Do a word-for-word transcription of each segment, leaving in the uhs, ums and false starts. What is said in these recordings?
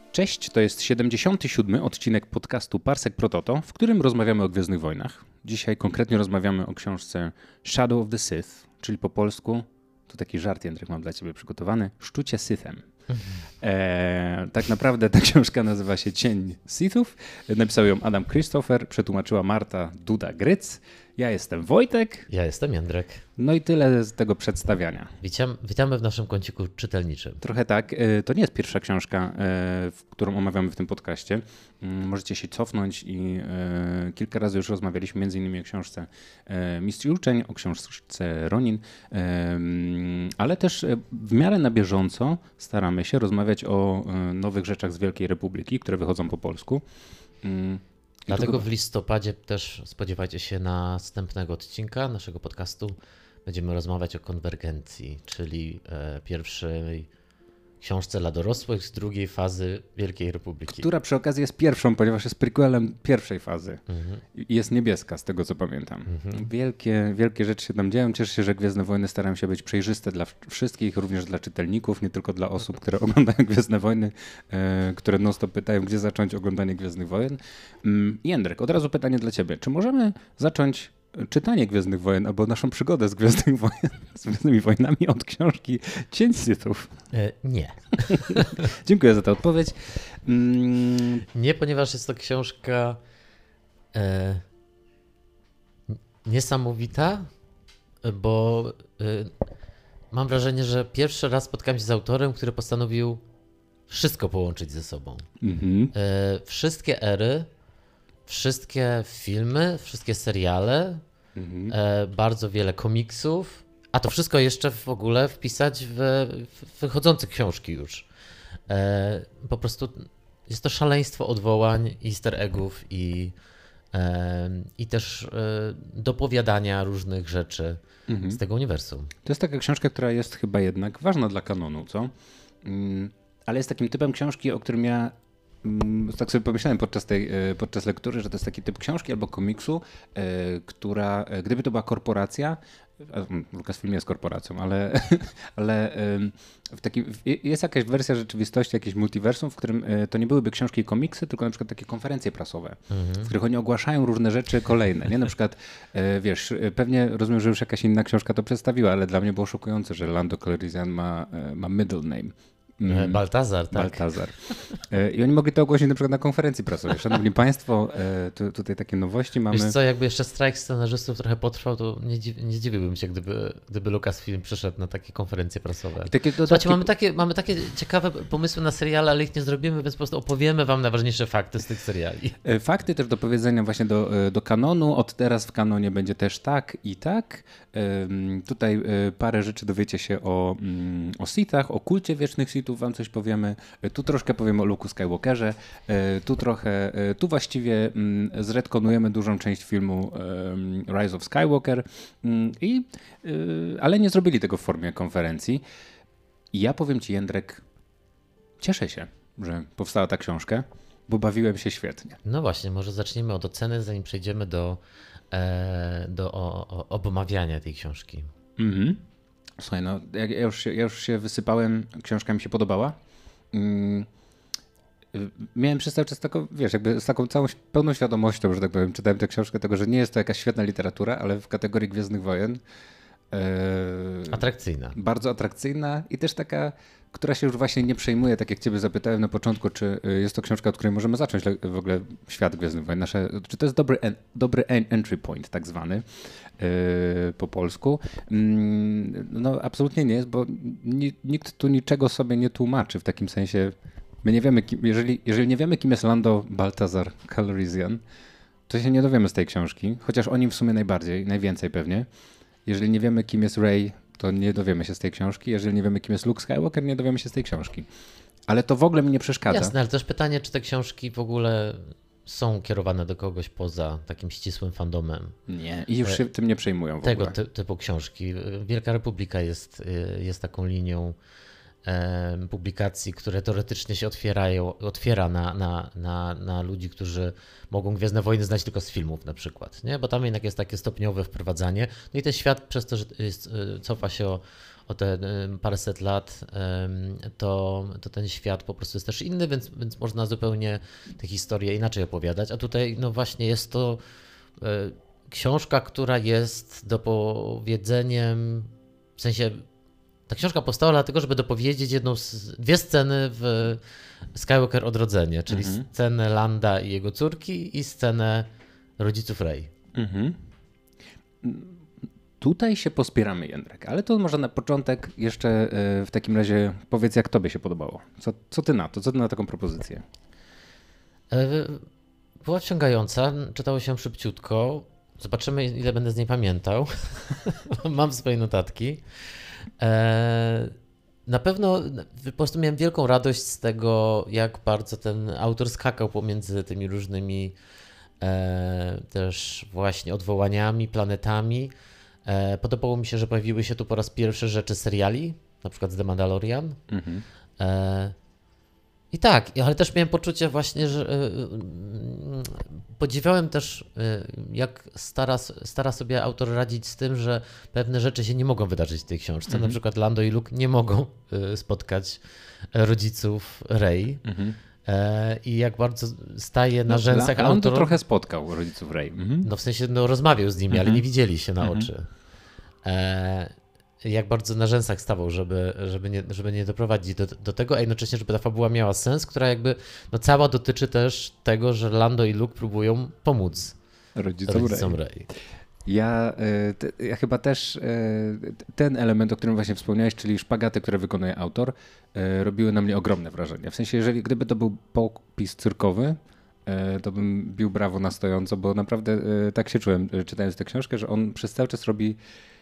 Cześć, to jest siedemdziesiąty siódmy odcinek podcastu Parsek Prototo, w którym rozmawiamy o Gwiezdnych Wojnach. Dzisiaj konkretnie rozmawiamy o książce Shadow of the Sith, czyli po polsku, to taki żart, Jędrek, mam dla ciebie przygotowany, Szczucie Sithem. E, tak naprawdę ta książka nazywa się Cień Sithów. Napisał ją Adam Christopher, przetłumaczyła Marta Duda-Gryc. Ja jestem Wojtek. Ja jestem Jędrek. No i tyle z tego przedstawiania. Witam, witamy w naszym kąciku czytelniczym. Trochę tak. To nie jest pierwsza książka, którą omawiamy w tym podcaście. Możecie się cofnąć i kilka razy już rozmawialiśmy między innymi o książce Mistrz i Uczeń, o książce Ronin, ale też w miarę na bieżąco staramy się rozmawiać o nowych rzeczach z Wielkiej Republiki, które wychodzą po polsku. Dlatego w listopadzie też spodziewajcie się następnego odcinka naszego podcastu. Będziemy rozmawiać o konwergencji, czyli e, pierwszej książce dla dorosłych z drugiej fazy Wielkiej Republiki. Która przy okazji jest pierwszą, ponieważ jest prequelem pierwszej fazy. Mhm. I jest niebieska, z tego co pamiętam. Mhm. Wielkie, wielkie rzeczy się tam dzieją. Cieszę się, że Gwiezdne Wojny starają się być przejrzyste dla wszystkich, również dla czytelników, nie tylko dla osób, które oglądają Gwiezdne Wojny, e, które non stop pytają, gdzie zacząć oglądanie Gwiezdnych Wojen. Mm, Jędrek, od razu pytanie dla ciebie. Czy możemy zacząć czytanie Gwiezdnych Wojen albo naszą przygodę z, Gwiezdnych Wojen, z Gwiezdnymi Wojnami od książki Cień Sithów? E, nie. Dziękuję za tę odpowiedź. Mm. Nie, ponieważ jest to książka e, niesamowita, bo e, mam wrażenie, że pierwszy raz spotkałem się z autorem, który postanowił wszystko połączyć ze sobą. Mm-hmm. E, wszystkie ery, wszystkie filmy, wszystkie seriale, mm-hmm. e, bardzo wiele komiksów, a to wszystko jeszcze w ogóle wpisać w, w wychodzące książki już. E, po prostu jest to szaleństwo odwołań, easter eggów i, e, i też e, dopowiadania różnych rzeczy mm-hmm. z tego uniwersum. To jest taka książka, która jest chyba jednak ważna dla kanonu, co? Mm, ale jest takim typem książki, o którym ja tak sobie pomyślałem podczas tej podczas lektury, że to jest taki typ książki albo komiksu, która, gdyby to była korporacja, Lucasfilm jest korporacją, ale, ale w takim, jest jakaś wersja rzeczywistości, jakieś multiversum, w którym to nie byłyby książki i komiksy, tylko na przykład takie konferencje prasowe, mhm. w których oni ogłaszają różne rzeczy kolejne. Nie? Na przykład, wiesz, pewnie rozumiem, że już jakaś inna książka to przedstawiła, ale dla mnie było szokujące, że Lando Calrissian ma, ma middle name. Mm. Baltazar, tak. Baltazar. I oni mogli to ogłosić na przykład na konferencji prasowej. Szanowni Państwo, tu, tutaj takie nowości mamy. Wiesz co, jakby jeszcze strajk scenarzystów trochę potrwał, to nie, dziw, nie zdziwiłbym się, gdyby, gdyby Lucasfilm przyszedł na takie konferencje prasowe. I takie dodatki... Słuchajcie, mamy takie, mamy takie ciekawe pomysły na seriale, ale ich nie zrobimy, więc po prostu opowiemy wam najważniejsze fakty z tych seriali. Fakty też do powiedzenia właśnie do, do kanonu. Od teraz w kanonie będzie też tak i tak. Tutaj parę rzeczy dowiecie się o, o Sithach, o kulcie wiecznych Sithów wam coś powiemy. Tu troszkę powiemy o Luke'u Skywalkerze. Tu trochę, tu właściwie zretkonujemy dużą część filmu Rise of Skywalker, i, ale nie zrobili tego w formie konferencji. I ja powiem ci, Jędrek, cieszę się, że powstała ta książka, bo bawiłem się świetnie. No właśnie, może zacznijmy od oceny, zanim przejdziemy do, do o, o omawiania tej książki. Mhm. Słuchaj, no ja już, się, ja już się wysypałem, książka mi się podobała. Mm. Miałem przez cały czas taką, wiesz, jakby z taką całą pełną świadomością, że tak powiem, czytałem tę książkę, tego, że nie jest to jakaś świetna literatura, ale w kategorii Gwiezdnych Wojen. E, atrakcyjna. Bardzo atrakcyjna i też taka, która się już właśnie nie przejmuje, tak jak ciebie zapytałem na początku, czy jest to książka, od której możemy zacząć w ogóle świat Gwiezdnych Wojen. Nasze, czy to jest dobry, en, dobry entry point, tak zwany, yy, po polsku. Yy, no absolutnie nie jest, bo ni, nikt tu niczego sobie nie tłumaczy w takim sensie. My nie wiemy, kim, jeżeli, jeżeli nie wiemy, kim jest Lando Baltazar Calrissian, to się nie dowiemy z tej książki, chociaż o nim w sumie najbardziej, najwięcej pewnie. Jeżeli nie wiemy, kim jest Rey, to nie dowiemy się z tej książki. Jeżeli nie wiemy, kim jest Luke Skywalker, nie dowiemy się z tej książki. Ale to w ogóle mi nie przeszkadza. Jasne, ale też pytanie, czy te książki w ogóle są kierowane do kogoś poza takim ścisłym fandomem. Nie, i już się tym nie przejmują w Tego ogóle. Ty, typu książki. Wielka Republika jest, jest taką linią e, publikacji, które teoretycznie się otwierają, otwiera na, na, na, na ludzi, którzy mogą Gwiezdne Wojny znać tylko z filmów na przykład, nie? Bo tam jednak jest takie stopniowe wprowadzanie. No i ten świat przez to, że jest, cofa się o o te paręset lat, to, to ten świat po prostu jest też inny, więc, więc można zupełnie tę historię inaczej opowiadać. A tutaj no właśnie jest to książka, która jest dopowiedzeniem, w sensie ta książka powstała dlatego, żeby dopowiedzieć jedną z, dwie sceny w Skywalker Odrodzenie, czyli mhm. scenę Landa i jego córki i scenę rodziców Rey. Mhm. Tutaj się pospieramy, Jędrek, ale to może na początek jeszcze w takim razie powiedz, jak tobie się podobało. Co, co ty na to? Co ty na taką propozycję? Była wciągająca, czytało się szybciutko. Zobaczymy, ile będę z niej pamiętał. Mam swoje notatki. Na pewno po prostu miałem wielką radość z tego, jak bardzo ten autor skakał pomiędzy tymi różnymi też właśnie odwołaniami, planetami. Podobało mi się, że pojawiły się tu po raz pierwszy rzeczy seriali, na przykład z The Mandalorian. Mhm. I tak, ale też miałem poczucie właśnie, że podziwiałem też, jak stara, stara sobie autor radzić z tym, że pewne rzeczy się nie mogą wydarzyć w tej książce. Mhm. Na przykład Lando i Luke nie mogą spotkać rodziców Rey. Mhm. I jak bardzo staje na no, rzęsach autora. On to autor... trochę spotkał rodziców Rey. Mhm. No w sensie no, rozmawiał z nimi, mhm. ale nie widzieli się na mhm. oczy. E... Jak bardzo na rzęsach stawał, żeby, żeby, nie, żeby nie doprowadzić do, do tego, a jednocześnie, żeby ta fabuła miała sens, która jakby, no cała dotyczy też tego, że Lando i Luke próbują pomóc rodzicom, rodzicom Rey. Rey. Ja, ja chyba też ten element, o którym właśnie wspomniałeś, czyli szpagaty, które wykonuje autor, robiły na mnie ogromne wrażenie. W sensie, jeżeli gdyby to był popis cyrkowy, to bym bił brawo na stojąco, bo naprawdę tak się czułem, czytając tę książkę, że on przez cały czas robi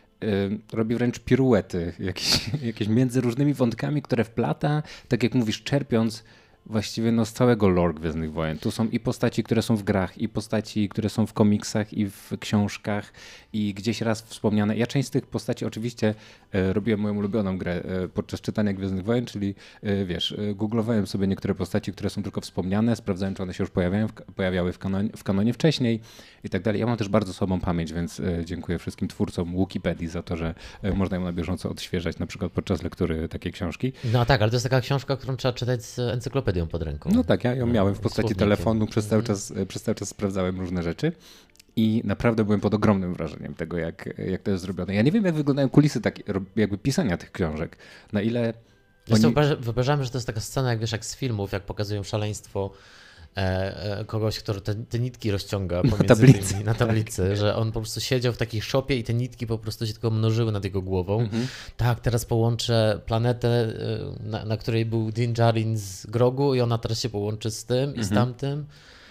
robi wręcz piruety jakieś, jakieś między różnymi wątkami, które wplata, tak jak mówisz, czerpiąc właściwie no z całego lore Gwiezdnych Wojen. Tu są i postaci, które są w grach, i postaci, które są w komiksach, i w książkach, i gdzieś raz wspomniane. Ja część z tych postaci oczywiście e, robiłem moją ulubioną grę e, podczas czytania Gwiezdnych Wojen, czyli e, wiesz, e, googlowałem sobie niektóre postaci, które są tylko wspomniane, sprawdzałem, czy one się już pojawiają, w, pojawiały w kanonie, w kanonie wcześniej i tak dalej. Ja mam też bardzo słabą pamięć, więc e, dziękuję wszystkim twórcom Wikipedii za to, że e, można ją na bieżąco odświeżać, na przykład podczas lektury takiej książki. No tak, ale to jest taka książka, którą trzeba czytać z encyklopedią pod ręką. No tak, ja ją miałem w postaci telefonu, przez cały czas, przez cały czas sprawdzałem różne rzeczy i naprawdę byłem pod ogromnym wrażeniem tego, jak, jak to jest zrobione. Ja nie wiem, jak wyglądają kulisy tak, jakby pisania tych książek, na ile... Oni... Wyobrażam, wyobrażam, że to jest taka scena, jak wiesz, jak z filmów, jak pokazują szaleństwo e, e, kogoś, kto te, te nitki rozciąga pomiędzy na tablicy, tymi, na tablicy, tak. Że on po prostu siedział w takiej szopie i te nitki po prostu się tylko mnożyły nad jego głową. Mhm. Tak, teraz połączę planetę, na, na której był Din Djarin z Grogu i ona teraz się połączy z tym mhm. i z tamtym.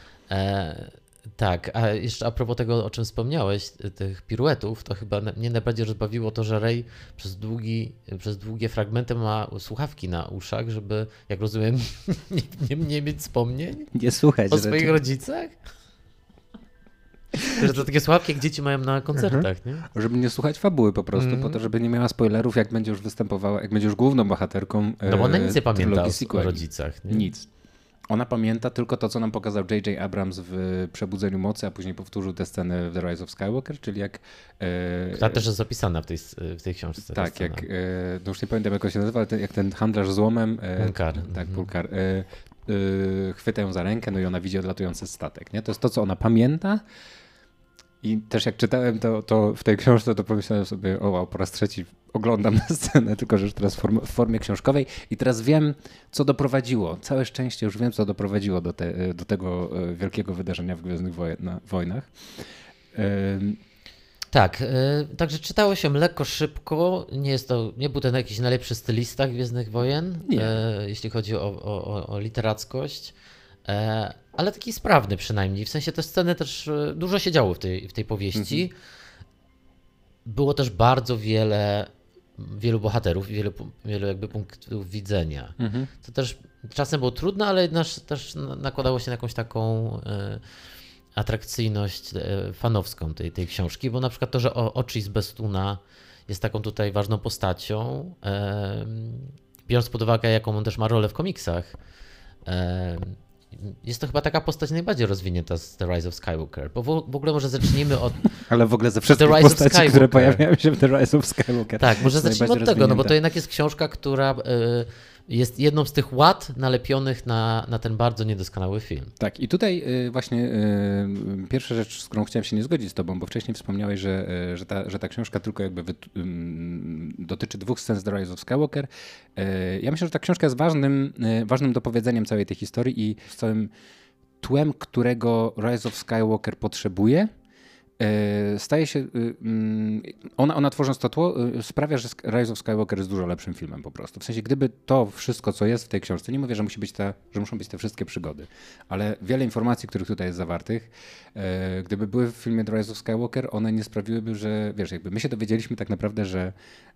E, tak, a jeszcze a propos tego, o czym wspomniałeś, tych piruetów, to chyba mnie najbardziej rozbawiło to, że Rey przez, długi, przez długie fragmenty ma słuchawki na uszach, żeby, jak rozumiem, nie, nie, nie mieć wspomnień nie słuchać o swoich rzeczy. rodzicach. Że to takie słuchawki, jak dzieci mają na koncertach, nie? Żeby nie słuchać fabuły po prostu, mm. po to, żeby nie miała spoilerów, jak będzie już występowała, jak będzie już główną bohaterką. No bo ona nic nie pamięta o, o rodzicach. Nie? Nic. Ona pamięta tylko to, co nam pokazał J J Abrams w Przebudzeniu Mocy, a później powtórzył tę scenę w The Rise of Skywalker, czyli jak... E, Która też jest opisana w tej, w tej książce. Tak, jak, e, no już nie pamiętam, jak on się nazywa, ale ten, jak ten handlarz złomem... E, Pulkar. Tak, Pulkar. E, e, chwyta ją za rękę, no i ona widzi odlatujący statek. Nie? To jest to, co ona pamięta. I też jak czytałem to, to w tej książce, to pomyślałem sobie, o wow, po raz trzeci oglądam tę scenę, tylko że już teraz w, form, w formie książkowej i teraz wiem, co doprowadziło, całe szczęście już wiem, co doprowadziło do, te, do tego wielkiego wydarzenia w Gwiezdnych Wojnach. Tak, yy, także czytało się lekko, szybko, nie jest to, nie był to jakiś najlepszy stylista Gwiezdnych Wojen, yy, jeśli chodzi o, o, o literackość. Ale taki sprawny przynajmniej, w sensie te sceny też, dużo się działo w tej, w tej powieści. Mhm. Było też bardzo wiele, wielu bohaterów i wielu, wielu jakby punktów widzenia. Mhm. To też czasem było trudne, ale jednak też nakładało się na jakąś taką e, atrakcyjność e, fanowską tej, tej książki, bo na przykład to, że Oczy z Bestuna jest taką tutaj ważną postacią, e, biorąc pod uwagę, jaką on też ma rolę w komiksach, e, jest to chyba taka postać najbardziej rozwinięta z The Rise of Skywalker, bo w, w ogóle może zacznijmy od... Ale w ogóle ze wszystkich postaci, które pojawiają się w The Rise of Skywalker. Tak, może zacznijmy od tego, no bo to jednak jest książka, która y, jest jedną z tych łat nalepionych na, na ten bardzo niedoskonały film. Tak, i tutaj y, właśnie y, pierwsza rzecz, z którą chciałem się nie zgodzić z tobą, bo wcześniej wspomniałeś, że, y, że, ta, że ta książka tylko jakby wy, y, dotyczy dwóch scen z The Rise of Skywalker. Y, ja myślę, że ta książka jest ważnym, y, ważnym dopowiedzeniem całej tej historii i z całym tłem, którego Rise of Skywalker potrzebuje. Staje się, ona, ona tworząc to tło, sprawia, że Rise of Skywalker jest dużo lepszym filmem po prostu. W sensie, gdyby to wszystko, co jest w tej książce, nie mówię, że musi być ta, że muszą być te wszystkie przygody, ale wiele informacji, których tutaj jest zawartych, gdyby były w filmie The Rise of Skywalker, one nie sprawiłyby, że, wiesz, jakby my się dowiedzieliśmy tak naprawdę, że,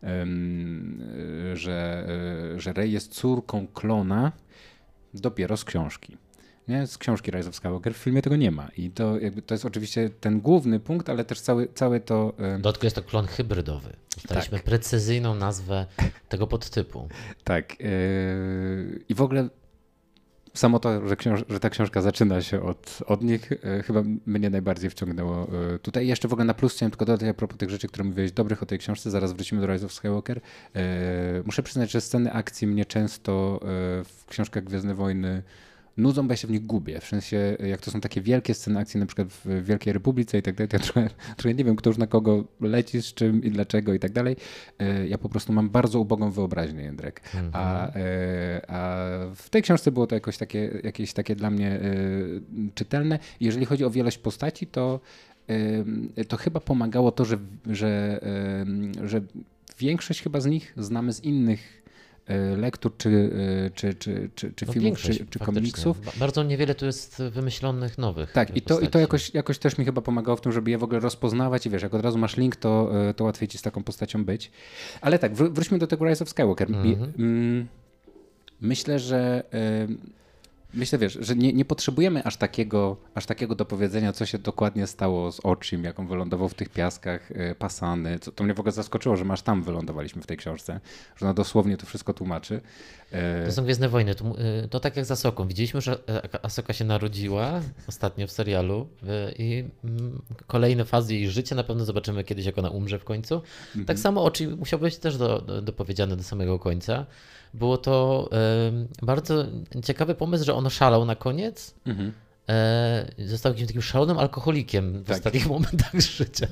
że, że Rey jest córką klona dopiero z książki. Nie? Z książki Rise of Skywalker w filmie tego nie ma. I to, jakby, to jest oczywiście ten główny punkt, ale też cały, całe to... W dodatku jest to klon hybrydowy. Dostaliśmy tak. precyzyjną nazwę tego podtypu. Tak. Yy, I w ogóle samo to, że, książ- że ta książka zaczyna się od, od nich, yy, chyba mnie najbardziej wciągnęło yy, tutaj. Jeszcze w ogóle na plus chciałem tylko dodać a propos tych rzeczy, które mówiłeś dobrych o tej książce. Zaraz wrócimy do Rise of Skywalker. Yy, muszę przyznać, że sceny akcji mnie często yy, w książkach Gwiezdne Wojny nudzą, bo ja się w nich gubię. W sensie, jak to są takie wielkie sceny akcji, na przykład w Wielkiej Republice i tak dalej, to ja trochę, trochę nie wiem, kto już na kogo leci, z czym i dlaczego i tak dalej. Ja po prostu mam bardzo ubogą wyobraźnię, Jędrek. Mm-hmm. A, a w tej książce było to jakoś takie, jakieś takie dla mnie czytelne. Jeżeli chodzi o wielość postaci, to, to chyba pomagało to, że, że, że większość chyba z nich znamy z innych lektur, czy, czy, czy, czy, czy no filmów, czy, czy komiksów. Bardzo niewiele tu jest wymyślonych nowych Tak, i to, i to jakoś, jakoś też mi chyba pomagało w tym, żeby je w ogóle rozpoznawać i wiesz, jak od razu masz link, to, to łatwiej ci z taką postacią być. Ale tak, wr- wróćmy do tego Rise of Skywalker. Mm-hmm. Myślę, że Myślę, wiesz, że nie, nie potrzebujemy aż takiego, aż takiego dopowiedzenia, co się dokładnie stało z Ochim, jak on wylądował w tych piaskach y, Pasany. Co, to mnie w ogóle zaskoczyło, że aż tam wylądowaliśmy w tej książce, że ona dosłownie to wszystko tłumaczy. Y... To są Gwiezdne Wojny. To, y, to tak jak z Asoką. Widzieliśmy, że Asoka się narodziła ostatnio w serialu y, i y, kolejne fazy jej życia na pewno zobaczymy kiedyś, jak ona umrze w końcu. Mm-hmm. Tak samo Ochi musiał być też do, do, dopowiedziane do samego końca. Było to y, bardzo ciekawy pomysł, że on szalał na koniec. Mhm. Y, został jakimś takim szalonym alkoholikiem w tak. ostatnich momentach życia.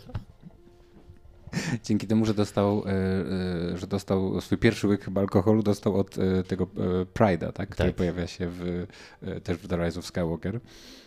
Dzięki temu, że dostał, y, y, że dostał swój pierwszy łyk chyba alkoholu, dostał od y, tego y, Pride'a, tak? który tak. pojawia się w, y, też w The Rise of Skywalker.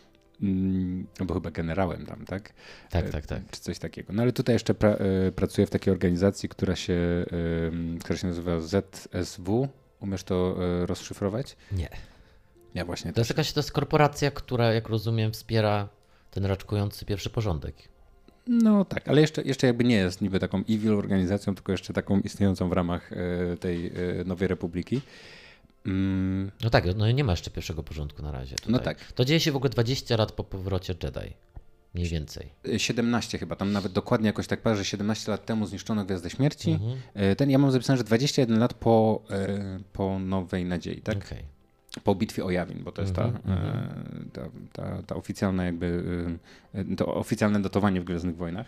No bo chyba generałem tam, tak? Tak, tak, tak. Czy coś takiego. No ale tutaj jeszcze pra, y, pracuję w takiej organizacji, która się, y, która się nazywa Z S W. Umiesz to y, rozszyfrować? Nie. Ja właśnie to jest jakaś to jest korporacja, która, jak rozumiem, wspiera ten raczkujący pierwszy porządek. No tak, ale jeszcze, jeszcze jakby nie jest niby taką evil organizacją, tylko jeszcze taką istniejącą w ramach y, tej y, Nowej Republiki. Mm. No tak, no nie ma jeszcze pierwszego porządku na razie. Tutaj. No tak. To dzieje się w ogóle dwadzieścia lat po powrocie Jedi. Mniej więcej. siedemnaście chyba, tam nawet dokładnie jakoś tak parę, że siedemnaście lat temu zniszczono Gwiazdę Śmierci. Mhm. Ten ja mam zapisane, że dwadzieścia jeden lat po, po Nowej Nadziei, tak? Okay. Po bitwie o Yavin, bo to jest ta, mm-hmm. ta, ta, ta oficjalna jakby, to oficjalne datowanie w Gwiezdnych Wojnach.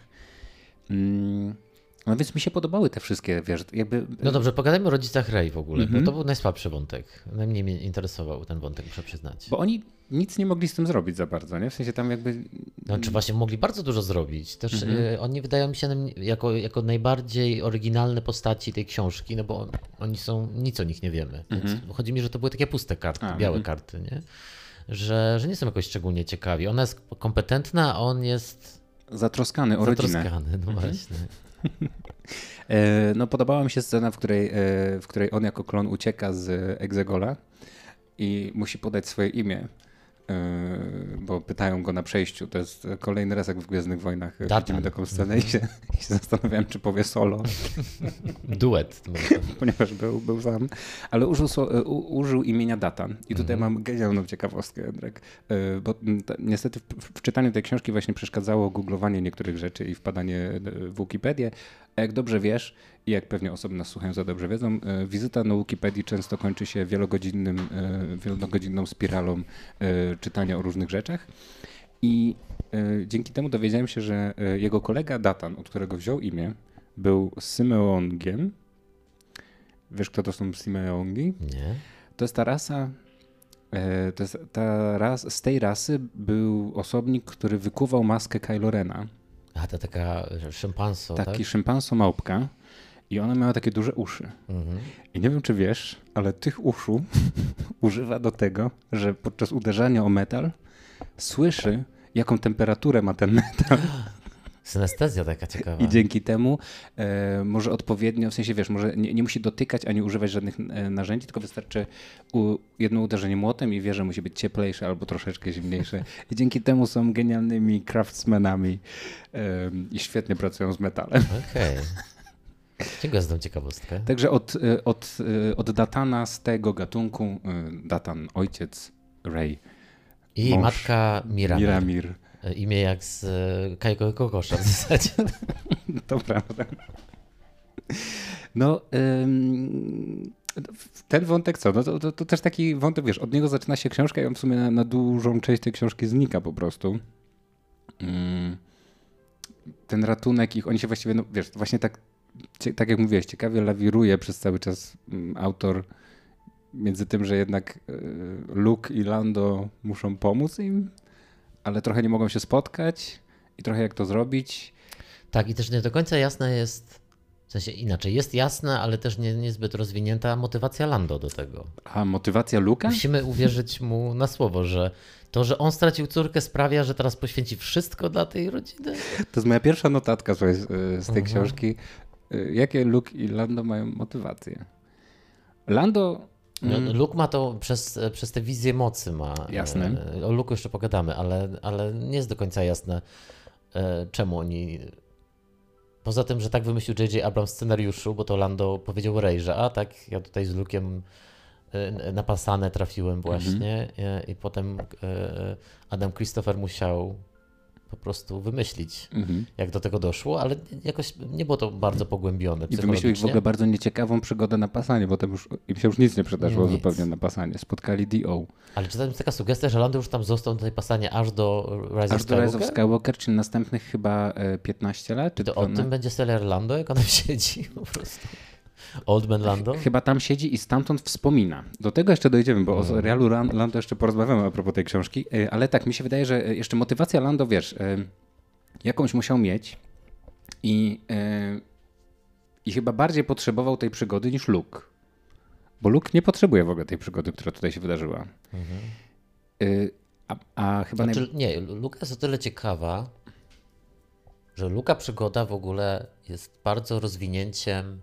Mm. No więc mi się podobały te wszystkie, wiesz, jakby... No dobrze, pogadajmy o rodzicach Rey w ogóle, mm-hmm. bo to był najsłabszy wątek. Najmniej mnie interesował ten wątek, muszę przyznać. Bo oni nic nie mogli z tym zrobić za bardzo, nie? W sensie tam jakby... Znaczy właśnie mogli bardzo dużo zrobić. Też mm-hmm. y, oni wydają mi się jako, jako najbardziej oryginalne postaci tej książki, no bo oni są, nic o nich nie wiemy. Mm-hmm. Więc chodzi mi, że to były takie puste karty, a, białe mm-hmm. karty, nie? Że, że nie są jakoś szczególnie ciekawi. Ona jest kompetentna, a on jest... Zatroskany o rodzinę. Zatroskany, no mm-hmm. właśnie. No podobała mi się scena, w której, w której on jako klon ucieka z Exegola i musi podać swoje imię, bo pytają go na przejściu. To jest kolejny raz, jak w Gwiezdnych Wojnach Datan. Widzimy taką scenę i się, i się zastanawiałem, czy powie solo. Duet. Ponieważ był, był sam. Ale użył, u, użył imienia Datan. I tutaj mm-hmm. mam genialną ciekawostkę, Jędrek. Bo ta, niestety w, w czytaniu tej książki właśnie przeszkadzało googlowanie niektórych rzeczy i wpadanie w Wikipedię. A jak dobrze wiesz, i jak pewnie osoby nas słuchają za dobrze wiedzą, e, wizyta na Wikipedii często kończy się wielogodzinnym, e, wielogodzinną spiralą e, czytania o różnych rzeczach. I e, dzięki temu dowiedziałem się, że e, jego kolega Datan, od którego wziął imię, był Simeongiem. Wiesz, kto to są Simeongi? Nie. To jest ta rasa, e, to jest ta ras, z tej rasy był osobnik, który wykuwał maskę Kylo Rena. A to taka szympanso, Taki tak? szympanso małpka i ona miała takie duże uszy. Mhm. I nie wiem, czy wiesz, ale tych uszu używa do tego, że podczas uderzania o metal słyszy, jaką temperaturę ma ten metal. Synestezja taka ciekawa. I dzięki temu e, może odpowiednio, w sensie wiesz, może nie, nie musi dotykać ani używać żadnych e, narzędzi, tylko wystarczy u, jedno uderzenie młotem i wie, że musi być cieplejsze albo troszeczkę zimniejsze. I dzięki temu są genialnymi craftsmanami e, i świetnie pracują z metalem. Okej. Dziękuję za tą ciekawostkę. Także od, e, od, e, od Datana z tego gatunku, e, Datan ojciec, Rey, I mąż, matka Miramir. Miramir. Imię jak z Kajego Kokosza w zasadzie. To prawda. No, ym, ten wątek co? No to, to, to też taki wątek, wiesz, od niego zaczyna się książka i on w sumie na, na dużą część tej książki znika po prostu. Ym, ten ratunek ich, oni się właściwie, no wiesz, właśnie tak, tak jak mówiłeś, ciekawie lawiruje przez cały czas ym, autor między tym, że jednak y, Luke i Lando muszą pomóc im, ale trochę nie mogą się spotkać i trochę jak to zrobić. Tak, i też nie do końca jasne jest, w sensie inaczej, jest jasna, ale też nie, niezbyt rozwinięta motywacja Lando do tego. A motywacja Luka? Musimy uwierzyć mu na słowo, że to, że on stracił córkę, sprawia, że teraz poświęci wszystko dla tej rodziny. To jest moja pierwsza notatka słuchaj, z, z tej Mhm. książki. Jakie Luke i Lando mają motywacje? Lando... No, mm, Luke ma to przez, przez te wizje mocy ma. Jasne. E, O Luke'u jeszcze pogadamy, ale, ale nie jest do końca jasne, e, czemu oni... Poza tym, że tak wymyślił J J Abrams w scenariuszu, bo to Lando powiedział Rey, że a tak, ja tutaj z Luke'em e, na pasanę trafiłem właśnie e, i potem e, Adam Christopher musiał po prostu wymyślić, mhm. jak do tego doszło, ale jakoś nie było to bardzo pogłębione I wymyślił ich w ogóle bardzo nieciekawą przygodę na pasanie, bo już, im się już nic nie przydarzyło Nic. zupełnie na pasanie. Spotkali D O. Ale czy tam jest taka sugestia, że Lando już tam został na tej pasanie aż do Rise Aż of do Rise of Skywalker? Skywalker, czyli następnych chyba e, piętnaście lat? Czy To o dwanaście? tym będzie serial Lando, jak on tam siedzi po prostu. Old Man Lando? Chyba tam siedzi i stamtąd wspomina. Do tego jeszcze dojdziemy, bo o Mhm. serialu Ran- Lando jeszcze porozmawiamy a propos tej książki, E, ale tak, mi się wydaje, że jeszcze motywacja Lando, wiesz, e, jakąś musiał mieć i, e, i chyba bardziej potrzebował tej przygody niż Luke. Bo Luke nie potrzebuje w ogóle tej przygody, która tutaj się wydarzyła. Mhm. E, a, a chyba naj... Znaczy, nie, Luka jest o tyle ciekawa, że Luka przygoda w ogóle jest bardzo rozwinięciem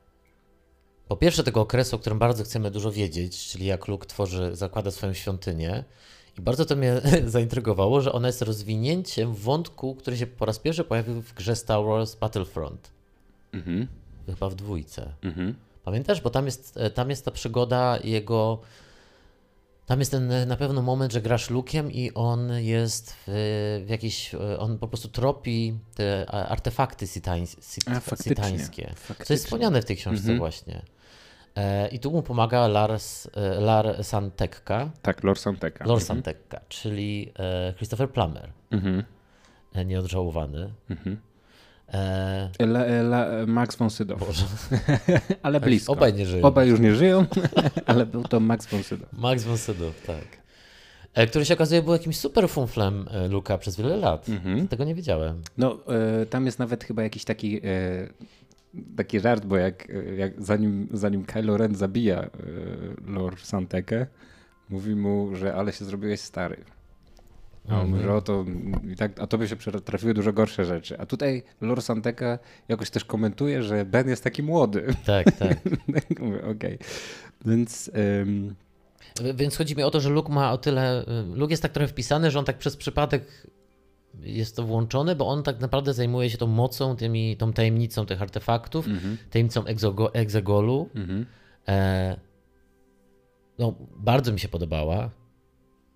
po pierwsze tego okresu, o którym bardzo chcemy dużo wiedzieć, czyli jak Luke tworzy, zakłada swoją świątynię. I bardzo to mnie zaintrygowało, że ona jest rozwinięciem wątku, który się po raz pierwszy pojawił w grze Star Wars Battlefront. Mhm, Chyba w dwójce. mhm. Pamiętasz? Bo tam jest, tam jest ta przygoda jego... Tam jest ten na pewno moment, że grasz Luke'iem i on jest w, w jakiś... On po prostu tropi te artefakty sitańs, sit, A, faktycznie, sitańskie. Co faktycznie. jest wspomniane w tej książce Mhm. właśnie. E, I tu mu pomaga Lars, e, Lar Santekka, Tak, Lord Santeka. Lord Mhm. Santekka, czyli e, Christopher Plummer, Mhm. e, nieodżałowany. Mhm. E, La, la, Max von Sydow. Boże, Ale blisko. obaj nie żyją. Obaj już nie żyją, ale był to Max von Sydow. Max von Sydow, tak. E, który się okazuje był jakimś super funflem e, Luka przez wiele lat. Mhm. Tego nie wiedziałem. No, e, tam jest nawet chyba jakiś taki, e, taki żart, bo jak, e, jak zanim, zanim Kylo Ren zabija e, Lord Santekę, mówi mu, że ale się zrobiłeś stary. A on mówi, że o to, i tak, a tobie się trafiły dużo gorsze rzeczy. A tutaj Lord Santeka jakoś też komentuje, że Ben jest taki młody. Tak, tak. Mówię, okej. Więc... em, Więc chodzi mi o to, że Luke ma o tyle. Luke jest tak trochę wpisany, że on tak przez przypadek jest to włączony, bo on tak naprawdę zajmuje się tą mocą, tymi, tą tajemnicą tych artefaktów, mhm, tajemnicą egzogo, egzegolu. mhm. E, no, bardzo mi się podobała.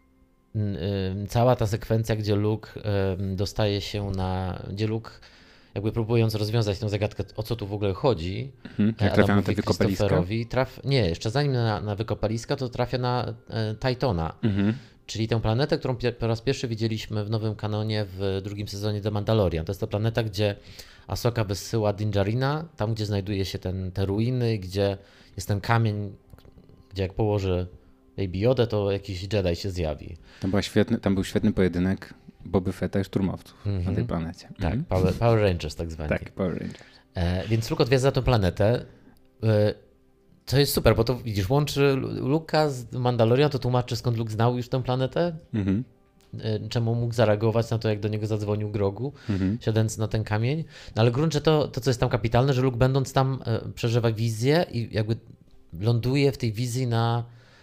N- ym, Cała ta sekwencja, gdzie Luke ym, dostaje się na. Gdzie Luke jakby próbując rozwiązać tę zagadkę, o co tu w ogóle chodzi, Mhm. Jak trafia na te wykopaliska? Christopherowi, traf... Nie, jeszcze zanim na, na wykopaliska, to trafia na e, Titona, Mhm. czyli tę planetę, którą pier- po raz pierwszy widzieliśmy w nowym kanonie w drugim sezonie The Mandalorian. To jest ta planeta, gdzie Ahsoka wysyła Din Djarina, tam gdzie znajduje się ten, te ruiny, gdzie jest ten kamień, gdzie jak położy Baby Yodę, to jakiś Jedi się zjawi. Tam, była świetny, tam był świetny pojedynek Boby Fetta i szturmowców Mhm. na tej planecie. Tak, Mhm. Power, Power Rangers tak zwani. Tak, Power Rangers. E, więc Luke odwiedza tę planetę. E, to jest super, bo to widzisz, łączy Luka z Mandalorian, to tłumaczy skąd Luke znał już tę planetę, Mhm. e, czemu mógł zareagować na to, jak do niego zadzwonił Grogu, Mhm. siadając na ten kamień. No ale w gruncie to, to, co jest tam kapitalne, że Luke będąc tam e, przeżywa wizję i jakby ląduje w tej wizji na,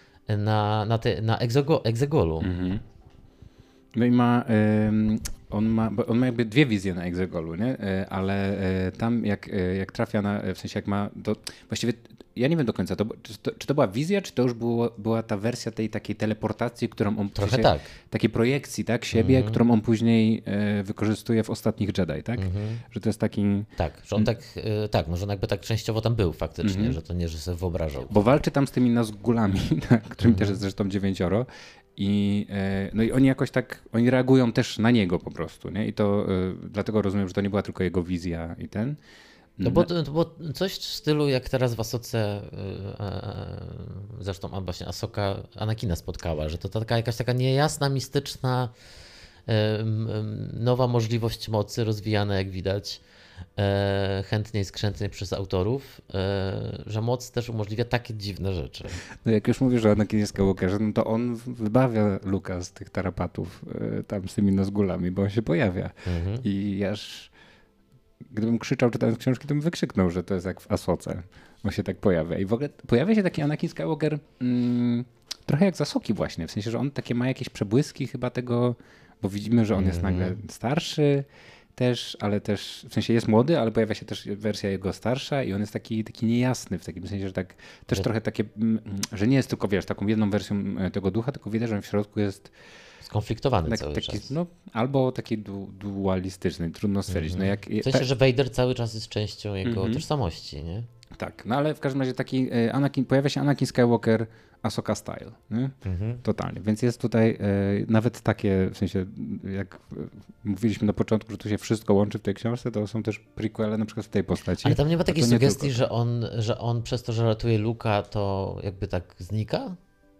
na, na, te, na egzego, egzegolu. Mhm. No i ma, ym, on ma, bo on ma jakby dwie wizje na Exegolu, nie? Y, ale y, tam jak, y, jak trafia na, w sensie jak ma, to właściwie ja nie wiem do końca, to, czy, to, czy to była wizja, czy to już było, była ta wersja tej takiej teleportacji, którą on, w Trochę sensie, tak. takiej projekcji, tak, siebie, Mhm. którą on później y, wykorzystuje w Ostatnich Jedi, tak? Mhm. Że to jest taki, Tak, że on tak, e, tak, może on jakby tak częściowo tam był faktycznie, Mhm. że to nie, że sobie wyobrażał. bo walczy tam z tymi Nazgulami, tak, którym Mhm. też jest zresztą dziewięcioro. I, e, no i oni jakoś tak, oni reagują też na niego po prostu, nie? I to e, dlatego rozumiem, że to nie była tylko jego wizja i ten. No bo, bo coś w stylu jak teraz w Asoce, e, e, zresztą a właśnie Asoka Anakina spotkała, że to taka jakaś taka niejasna, mistyczna, e, m, m, nowa możliwość mocy rozwijana jak widać, e, chętnie i skrzętnie przez autorów, e, że moc też umożliwia takie dziwne rzeczy. No jak już mówisz o Anakinie Skywalkerze, no to on wybawia Luka z tych tarapatów e, tam z tymi Nazgulami, bo on się pojawia. Mhm. I aż gdybym krzyczał czytając książki, to bym wykrzyknął, że to jest jak w Asoce, bo się tak pojawia. I w ogóle pojawia się taki Anakin Skywalker mm, trochę jak z Asoki właśnie, w sensie, że on takie ma jakieś przebłyski chyba tego, bo widzimy, że on jest Mhm. nagle starszy też, ale też, w sensie jest młody, ale pojawia się też wersja jego starsza i on jest taki, taki niejasny w takim sensie, że tak też Że- trochę takie, mm, że nie jest tylko, wiesz, taką jedną wersją e, tego ducha, tylko widać, że on w środku jest Skonfliktowany tak, cały taki, czas. no, albo taki du, dualistyczny, trudno stwierdzić. Mhm. No jak, W sensie, że Vader cały czas jest częścią jego Mhm. tożsamości, nie? Tak, no ale w każdym razie taki e, Anakin, pojawia się Anakin Skywalker Ahsoka style, nie? Mhm. Totalnie. Więc jest tutaj e, nawet takie, w sensie jak e, mówiliśmy na początku, że tu się wszystko łączy w tej książce, to są też prequele na przykład w tej postaci. Ale tam nie ma A takiej to nie sugestii, tylko. że on, że on przez to, że ratuje Luka, to jakby tak znika?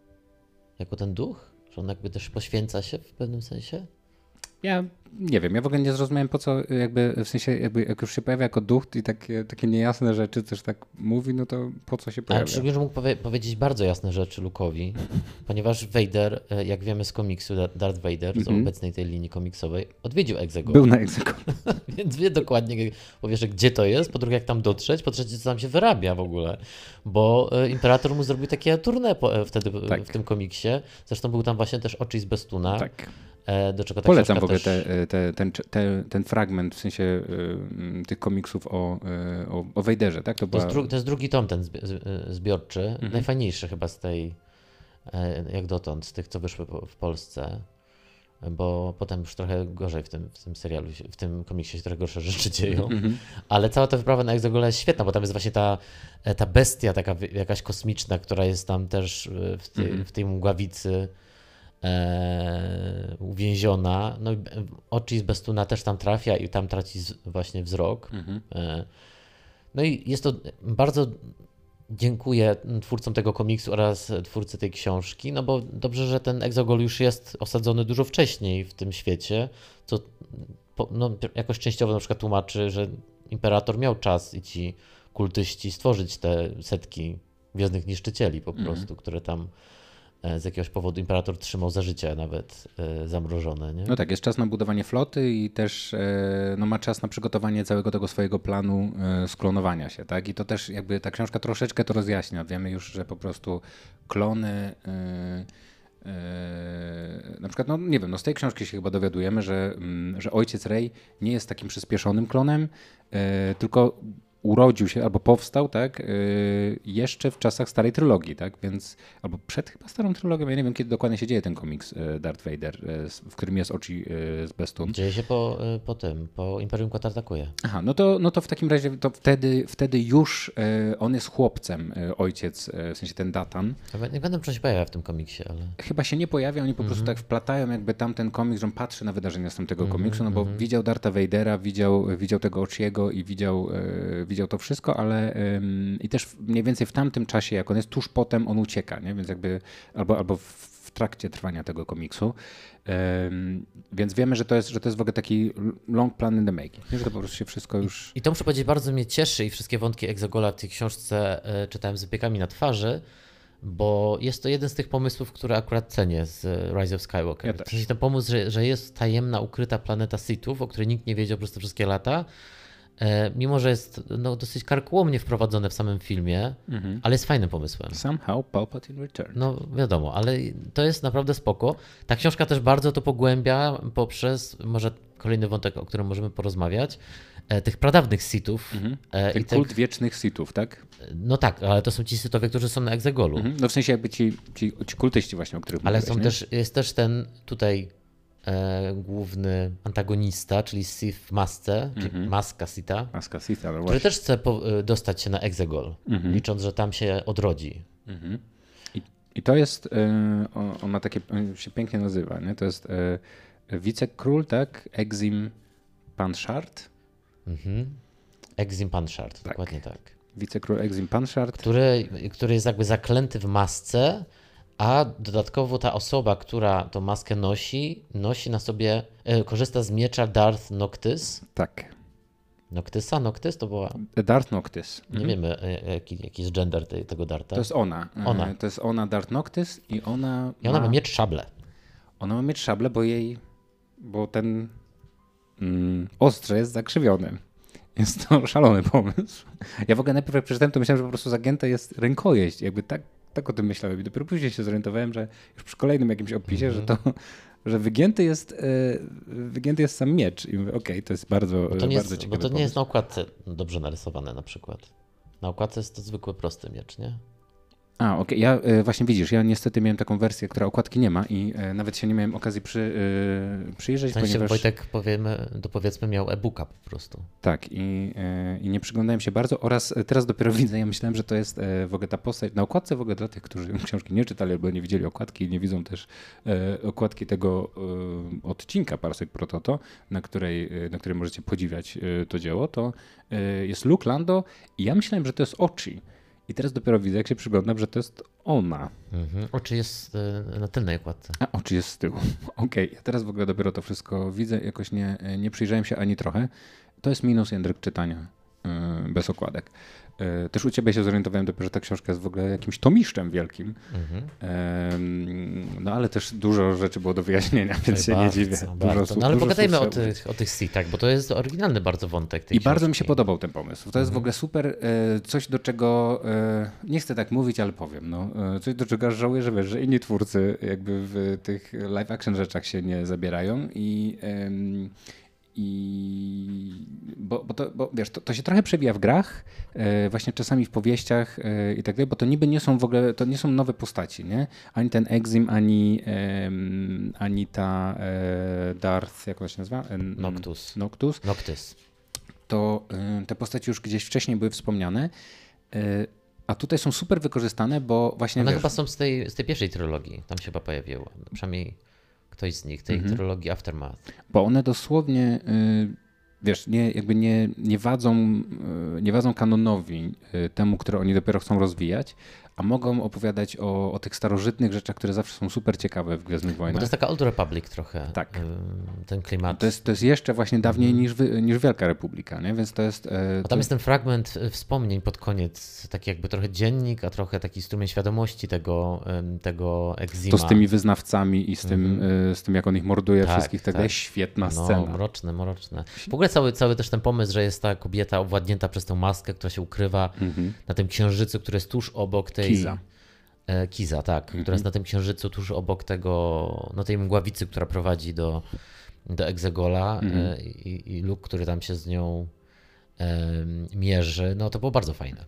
Jako ten duch? Że on jakby też poświęca się w pewnym sensie? Ja nie wiem, ja w ogóle nie zrozumiałem po co jakby, w sensie jakby jak już się pojawia jako duch i takie, takie niejasne rzeczy też tak mówi, no to po co się Ale pojawia? przecież mógł powie- powiedzieć bardzo jasne rzeczy Luke'owi, ponieważ Vader, e, jak wiemy z komiksu, Da- Darth Vader, z Mhm. obecnej tej linii komiksowej, odwiedził Exegol. Był na egzekut. Więc wie dokładnie, po pierwsze, gdzie to jest, po drugie, jak tam dotrzeć, po trzecie, co tam się wyrabia w ogóle. Bo e, Imperator mu zrobił takie tournée po, e, wtedy w- Tak. w tym komiksie. Zresztą był tam właśnie też Oczy z Bestuna, Tak. e, do czego ta Polecam książka w ogóle też... te, te, ten, te, ten fragment w sensie y, tych komiksów o, y, o, o Vaderze, tak? To To była... jest, dru- to jest drugi tom ten zbi- z- e, zbiorczy, Mhm. najfajniejszy chyba z tej, e, jak dotąd, z tych, co wyszły po, w Polsce. Bo potem już trochę gorzej w tym, w tym serialu, się- w tym komiksie się trochę gorsze rzeczy dzieją. Mhm. Ale cała ta wyprawa na Exegol jest świetna, bo tam jest właśnie ta, ta bestia taka wy- jakaś kosmiczna, która jest tam też e, w, tej- Mhm. w tej mgławicy e, uwięziona. No i b- Oczy z Bestuna też tam trafia i tam traci z, właśnie wzrok. Mhm. E, no i jest to bardzo dziękuję twórcom tego komiksu oraz twórcy tej książki, no bo dobrze, że ten Exegol już jest osadzony dużo wcześniej w tym świecie, co po, no, jakoś częściowo na przykład tłumaczy, że Imperator miał czas i ci kultyści stworzyć te setki gwiezdnych niszczycieli po Mhm. prostu, które tam e, z jakiegoś powodu Imperator trzymał za życia nawet e, zamrożone, nie? No tak, jest czas na budowanie floty i też e, no, ma czas na przygotowanie całego tego swojego planu e, sklonowania się, tak? I to też jakby ta książka troszeczkę to rozjaśnia. Wiemy już, że po prostu klony... E, e, na przykład, no nie wiem, no z tej książki się chyba dowiadujemy, że, mm, że ojciec Rey nie jest takim przyspieszonym klonem, e, tylko urodził się albo powstał, tak, yy, jeszcze w czasach starej trylogii, tak, więc albo przed chyba starą trylogią, ja nie wiem kiedy dokładnie się dzieje ten komiks yy, Darth Vader, yy, w którym jest Ochi yy, z Bestun. Dzieje się po, yy, po tym, po Imperium kontratakuje. Aha, no to, no to w takim razie to wtedy, wtedy już yy, on jest chłopcem, yy, ojciec, yy, w sensie ten Datan. Ja nie będę się pojawia w tym komiksie, ale... Chyba się nie pojawia, oni po Mhm. prostu tak wplatają jakby tamten komiks, że on patrzy na wydarzenia z tamtego Mhm, komiksu, no bo mhm. widział Dartha Vadera, widział, widział tego Ochiego i widział, yy, widział to wszystko, ale yy, i też mniej więcej w tamtym czasie, jak on jest tuż potem, on ucieka, nie? Więc jakby albo, albo w, w trakcie trwania tego komiksu. Yy, więc wiemy, że to, jest, że to jest w ogóle taki long plan in the making, nie? Że to po prostu się wszystko już... I to muszę powiedzieć, bardzo mnie cieszy i wszystkie wątki Exegola w tej książce yy, czytałem z wypiekami na twarzy, bo jest to jeden z tych pomysłów, które akurat cenię z Rise of Skywalker. Ja w sensie ten pomysł, że, że jest tajemna, ukryta planeta Sithów, o której nikt nie wiedział przez te wszystkie lata, e, mimo że jest no, dosyć karkołomnie wprowadzone w samym filmie, mhm. ale jest fajnym pomysłem. Somehow Palpatine returned. No wiadomo, ale to jest naprawdę spoko. Ta książka też bardzo to pogłębia poprzez, może kolejny wątek, o którym możemy porozmawiać, e, tych pradawnych Sithów. Mhm. E, Ten i kult tych, wiecznych Sithów, tak? No tak, ale to są ci Sithowie, którzy są na Exegolu. Mhm. No w sensie jakby ci, ci, ci kultyści właśnie, o których Ale mówiłeś, są nie? też, jest też ten tutaj e, główny antagonista, czyli Sith w masce, czyli Mhm. maska Sitha, Maska Sitha, no który właśnie. też chce po, e, dostać się na Exegol, Mhm. licząc, że tam się odrodzi. Mhm. I, I to jest, e, on, on ma takie, on się pięknie nazywa, nie? To jest e, wicekról, tak? Exim Panshard. Mhm. Exim Panshard, Tak. dokładnie tak. Wicekról Exim Panshard. Który, który jest jakby zaklęty w masce, a dodatkowo ta osoba, która tą maskę nosi, nosi na sobie, e, korzysta z miecza Darth Noctis. Tak. Noctisa? Noctis to była... Darth Noctis. Nie Mhm. wiemy, e, jaki, jaki jest gender tej, tego Dartha. To jest ona. E, Ona. To jest ona, Darth Noctis i ona I ona ma, ma miecz szablę. ona ma mieć szablę, bo jej, bo ten mm, ostrze jest zakrzywione. Jest to szalony pomysł. Ja w ogóle najpierw jak przeczytałem, to myślałem, że po prostu zagięte jest rękojeść. Jakby tak, tak o tym myślałem. I dopiero później się zorientowałem, że już przy kolejnym jakimś opisie, Mhm. że to, że wygięty jest, e, wygięty jest sam miecz. I mówię, okej, to jest bardzo, Bo to nie bardzo jest, ciekawy bo to nie pomysł. jest na okładce dobrze narysowane na przykład. Na okładce jest to zwykły, prosty miecz, nie? A, okej. Ja e, właśnie widzisz, ja niestety miałem taką wersję, która okładki nie ma i e, nawet się nie miałem okazji przy, e, przyjrzeć, W sensie ponieważ... Wojtek, powiemy, to powiedzmy, miał e-booka po prostu. Tak, i, e, i nie przyglądałem się bardzo oraz teraz dopiero widzę, ja myślałem, że to jest e, w ogóle ta postać, na okładce w ogóle dla tych, którzy książki nie czytali albo nie widzieli okładki i nie widzą też e, okładki tego e, odcinka Parsec Prototo, na której, e, na której możecie podziwiać e, to dzieło, to e, jest Luke Lando i ja myślałem, że to jest Ochi. I teraz dopiero widzę, jak się przyglądam, że to jest ona. Mhm. Oczy jest y, na tylnej okładce. A Ochi jest z tyłu. Okej, ja teraz w ogóle dopiero to wszystko widzę, jakoś nie, nie przyjrzałem się ani trochę. To jest minus, Jędryk, czytania yy, bez okładek. Yy, też u ciebie się zorientowałem dopiero, że ta książka jest w ogóle jakimś tomiszczem wielkim. Mhm. Yy, no ale też dużo rzeczy było do wyjaśnienia, więc się bardzo, nie dziwię. Bardzo. Dużo, No ale dużo pogadajmy o słów trzeba tych, o tych Sithach, bo to jest oryginalny bardzo wątek tej I książki. bardzo mi się podobał ten pomysł. To jest Mhm. w ogóle super, e, coś do czego, e, nie chcę tak mówić, ale powiem, no, e, coś do czego aż żałuję, że wiesz, że inni twórcy jakby w tych live action rzeczach się nie zabierają i, em, i bo, bo, to, bo wiesz, to, to się trochę przebija w grach, e, właśnie czasami w powieściach e, i tak dalej, bo to niby nie są w ogóle, to nie są nowe postaci, nie? Ani ten Exim, ani, em, ani ta e, Darth, jak to się nazywa? En- Noctus. Noctus. Noctis. To y, te postaci już gdzieś wcześniej były wspomniane, y, a tutaj są super wykorzystane, bo właśnie One wiesz, chyba są z tej, z tej pierwszej trylogii. Tam się chyba pojawiło. Przynajmniej ktoś z nich, tej Mhm. trylogii Aftermath. bo one dosłownie, y, wiesz, nie, jakby nie, nie, wadzą, y, nie wadzą kanonowi y, temu, które oni dopiero chcą rozwijać, a mogą opowiadać o, o tych starożytnych rzeczach, które zawsze są super ciekawe w Gwiezdnych Bo to Wojnach. jest taka Old Republic trochę. Tak. ym, Ten klimat. To jest, to jest jeszcze właśnie dawniej Mhm. niż, wy, niż Wielka Republika, nie? Więc to jest... y, Bo to tam jest ten fragment y, wspomnień pod koniec, taki jakby trochę dziennik, a trochę taki strumień świadomości tego, ym, tego Exima. to z tymi wyznawcami i z tym, Mhm. y, z tym jak on ich morduje Tak, wszystkich, tak, tak. dalej. Świetna No, scena. mroczne, mroczne. W ogóle cały, cały też ten pomysł, że jest ta kobieta owładnięta przez tę maskę, która się ukrywa Mhm. na tym księżycu, który jest tuż obok tej... Kiza. E, Kiza, tak, Mhm. która jest na tym księżycu tuż obok tego, no tej mgławicy, która prowadzi do, do Exegola Mhm. e, i, i Luke, który tam się z nią mierzy, no to było bardzo fajne.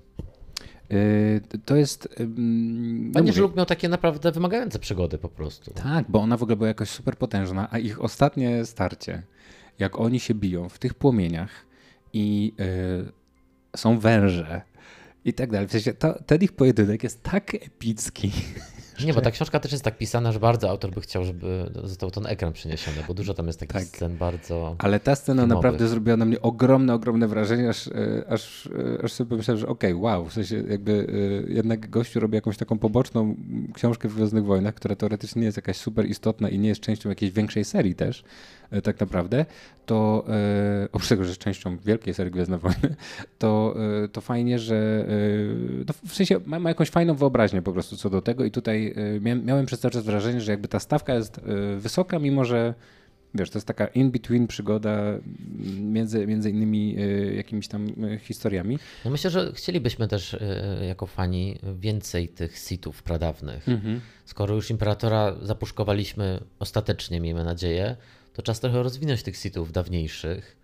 To jest... No Fajnie, że Luke miał takie naprawdę wymagające przygody po prostu. Tak, bo ona w ogóle była jakoś super potężna, a ich ostatnie starcie, jak oni się biją w tych płomieniach i yy, są węże i tak dalej. W sensie to, ten ich pojedynek jest tak epicki. Nie, bo ta książka też jest tak pisana, że bardzo autor by chciał, żeby został ten ekran przeniesiony, bo dużo tam jest takich tak. scen bardzo Ale ta scena filmowych. naprawdę zrobiła na mnie ogromne, ogromne wrażenie, aż, aż, aż sobie pomyślałem, że okej, okay, wow, w sensie jakby jednak gościu robi jakąś taką poboczną książkę w Gwiezdnych Wojnach, która teoretycznie nie jest jakaś super istotna i nie jest częścią jakiejś większej serii też, tak naprawdę, to oprócz tego, że jest częścią wielkiej serii Gwiezdne Wojny, to, to fajnie, że no w sensie ma, ma jakąś fajną wyobraźnię po prostu co do tego i tutaj miałem przez cały czas wrażenie, że jakby ta stawka jest wysoka, mimo że wiesz, to jest taka in-between przygoda między, między innymi jakimiś tam historiami. No myślę, że chcielibyśmy też jako fani więcej tych sithów pradawnych. Mhm. Skoro już Imperatora zapuszkowaliśmy ostatecznie, miejmy nadzieję, to czas trochę rozwinąć tych sithów dawniejszych,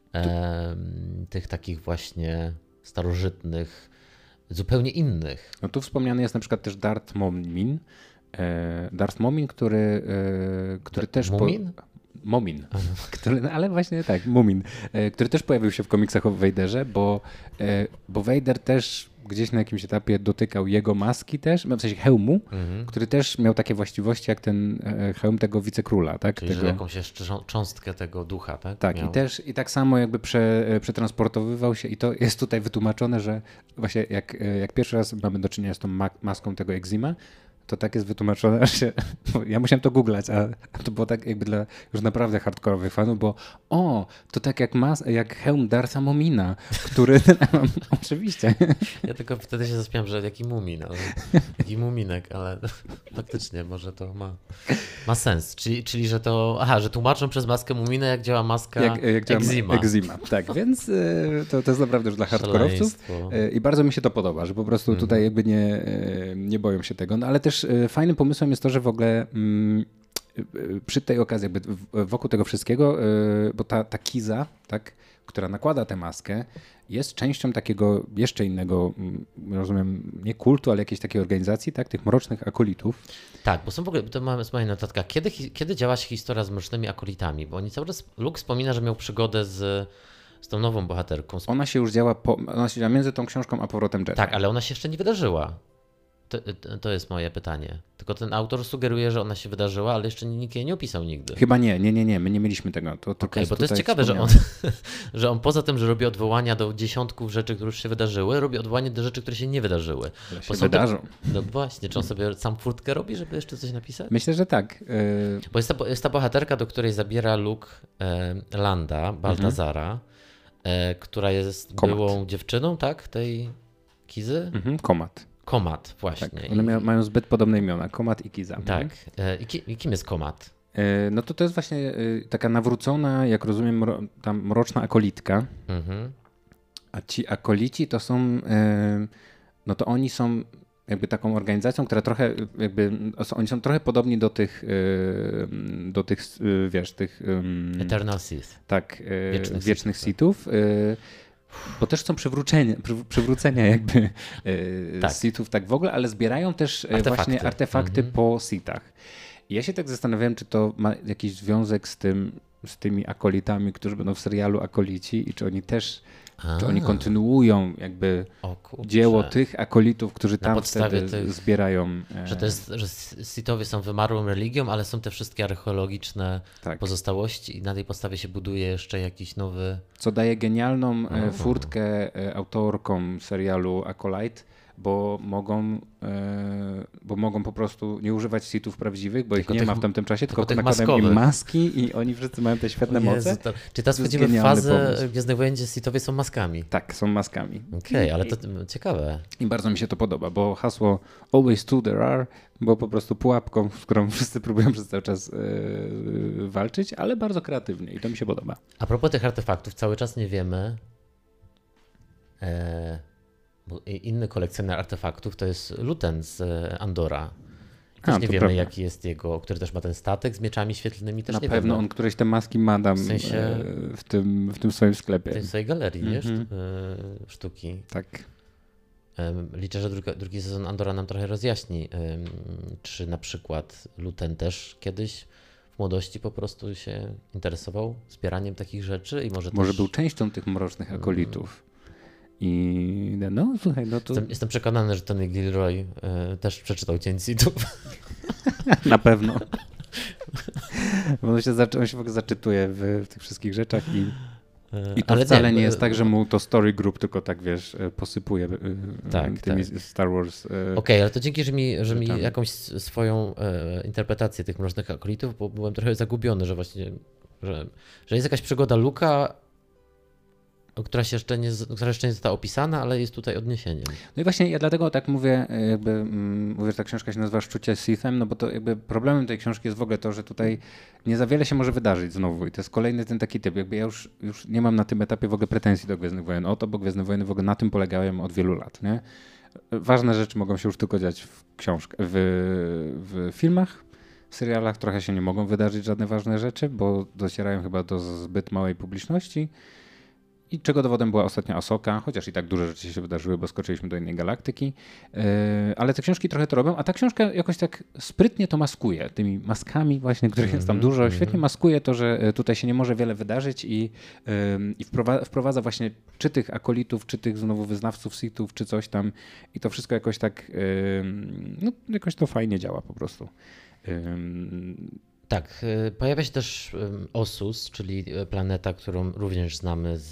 e, tych takich właśnie starożytnych, zupełnie innych. No tu wspomniany jest na przykład też Darth Momin, e, Darth Momin, który, e, który D- też... Mumin? Po... Momin, który, no ale właśnie tak, Mumin, e, który też pojawił się w komiksach o Vaderze, bo, e, bo Vader też gdzieś na jakimś etapie dotykał jego maski też, w sensie hełmu, mhm. który też miał takie właściwości jak ten hełm tego wicekróla. Tak? Czyli tego... że jakąś jeszcze cząstkę tego ducha, tak? Tak, miał. i też i tak samo jakby prze, przetransportowywał się i to jest tutaj wytłumaczone, że właśnie jak, jak pierwszy raz mamy do czynienia z tą ma- maską tego Exima, to tak jest wytłumaczone, że ja musiałem to googlać, a to było tak jakby dla już naprawdę hardkorowych fanów, bo o, to tak jak, mas, jak hełm Dartha Momina, który oczywiście. Ja tylko wtedy się zaśmiałem, że jaki mumin, ale, jaki muminek, ale faktycznie może to ma, ma sens. Czyli, czyli, że to, aha, że tłumaczą przez maskę muminę, jak działa maska jak, jak Exima. Exima. Tak, więc to, to jest naprawdę już dla hardkorowców i bardzo mi się to podoba, że po prostu mm. tutaj jakby nie, nie boją się tego, no ale też fajnym pomysłem jest to, że w ogóle mm, przy tej okazji, jakby wokół tego wszystkiego, bo ta, ta Kiza, tak, która nakłada tę maskę, jest częścią takiego jeszcze innego, rozumiem, nie kultu, ale jakiejś takiej organizacji, tak, tych mrocznych akolitów. Tak, bo są w ogóle, to mamy z mojej notatka, kiedy, kiedy działa się historia z mrocznymi akolitami? Bo oni cały czas, Luke wspomina, że miał przygodę z, z tą nową bohaterką. Ona się już działa, po, ona się działa między tą książką a powrotem Jedi. Tak, ale ona się jeszcze nie wydarzyła. To, to jest moje pytanie. Tylko ten autor sugeruje, że ona się wydarzyła, ale jeszcze nikt jej nie opisał nigdy. Chyba nie, nie, nie, nie. My nie mieliśmy tego. To, to, okay, bo to jest ciekawe, że on, że on poza tym, że robi odwołania do dziesiątków rzeczy, które już się wydarzyły, robi odwołanie do rzeczy, które się nie wydarzyły. Ale się wydarzą. Te, no właśnie, czy on sobie sam furtkę robi, żeby jeszcze coś napisać? Myślę, że tak. Yy... Bo jest ta, jest ta bohaterka, do której zabiera Luke e, Landa, Baltazara, mhm. e, która jest Komat. byłą dziewczyną, tak? Tej Kizy? Mhm, Komat. Komat, właśnie. Tak, one I... mają zbyt podobne imiona, Komat i Kiza. Tak. I, ki, I kim jest Komat? No to to jest właśnie taka nawrócona, jak rozumiem, mro, tam mroczna akolitka. Mhm. A ci akolici to są, no to oni są jakby taką organizacją, która trochę jakby, oni są trochę podobni do tych, do tych, wiesz, tych... Eternal Sith. Tak, wiecznych, wiecznych Sithów. Bo też są przywrócenia, przywrócenia jakby tak. Sithów tak w ogóle, ale zbierają też artefakty. właśnie artefakty mhm. po Sithach. I ja się tak zastanawiałem, czy to ma jakiś związek z tym, z tymi akolitami, którzy będą w serialu Akolici i czy oni też, A. czy oni kontynuują jakby dzieło tych akolitów, którzy Na tam wtedy tych, zbierają. Że to jest, że Sithowie są wymarłą religią, ale są te wszystkie archeologiczne tak. pozostałości i na tej podstawie się buduje jeszcze jakiś nowy... Co daje genialną oh. furtkę autorkom serialu Acolyte, bo mogą, e, bo mogą po prostu nie używać sitów prawdziwych, bo tylko ich nie tych, ma w tamtym czasie, tylko, tylko nakładają im maski i oni wszyscy mają te świetne Jezu, moce. To, czy teraz wchodzimy w fazę Gwiezdnych Wojen, gdzie sitowie są maskami? Tak, są maskami. Okej, okay, ale to ciekawe. I bardzo mi się to podoba, bo hasło always two there are było po prostu pułapką, z którą wszyscy próbują przez cały czas e, walczyć, ale bardzo kreatywnie i to mi się podoba. A propos tych artefaktów, cały czas nie wiemy... E... Bo inny kolekcjoner artefaktów to jest Luten z Andora. Też A, nie to wiemy, prawda. jaki jest jego, który też ma ten statek z mieczami świetlnymi, też Na nie pewno wiemy. on któreś te maski ma tam W sensie- e, w, tym, w tym swoim sklepie. W tej swojej galerii, nie? Mhm. Sztu- y, sztuki. Tak. Em, Liczę, że druga, drugi sezon Andora nam trochę rozjaśni, em, czy na przykład Luten też kiedyś w młodości po prostu się interesował zbieraniem takich rzeczy i może, Może też... był częścią tych mrocznych akolitów. I no słuchaj, no to Jestem, jestem przekonany, że Tony Gilroy e, też przeczytał Cień Sithów. na pewno. Bo on się, zaczy, on się w ogóle zaczytuje w, w tych wszystkich rzeczach i, i to Ale wcale nie, nie, jest tak, że mu to story group tylko tak, wiesz, posypuje e, Tak, tymi tak. Star Wars. e, Okej, okay, ale to dzięki, że mi, że mi Rzeczami. jakąś swoją e, interpretację tych mrocznych akolitów, bo byłem trochę zagubiony, że właśnie, że, że jest jakaś przygoda Luka, która się jeszcze nie, która jeszcze nie została opisana, ale jest tutaj odniesieniem. No i właśnie ja dlatego tak mówię, e, jakby mm, mówię, że ta książka się nazywa Szczucie Sithem, no bo to jakby problemem tej książki jest w ogóle to, że tutaj nie za wiele się może wydarzyć znowu i to jest kolejny ten taki typ, jakby ja już, już nie mam na tym etapie w ogóle pretensji do Gwiezdnych Wojen o to, bo Gwiezdne Wojny w ogóle na tym polegają od wielu lat, nie? Ważne rzeczy mogą się już tylko dziać w książkach, w, w filmach, w serialach trochę się nie mogą wydarzyć żadne ważne rzeczy, bo docierają chyba do zbyt małej publiczności. I czego dowodem była ostatnia Asoka, chociaż i tak duże rzeczy się wydarzyły, bo skoczyliśmy do innej galaktyki. Yy, ale te książki trochę to robią, a ta książka jakoś tak sprytnie to maskuje, tymi maskami właśnie, których jest tam dużo. Świetnie maskuje to, że tutaj się nie może wiele wydarzyć i, yy, i wprowadza, wprowadza właśnie czy tych akolitów, czy tych znowu wyznawców Sithów, czy coś tam. I to wszystko jakoś tak, yy, no jakoś to fajnie działa po prostu. Yy, Tak, y, pojawia się też ym, Ossus, czyli y, planeta, którą również znamy z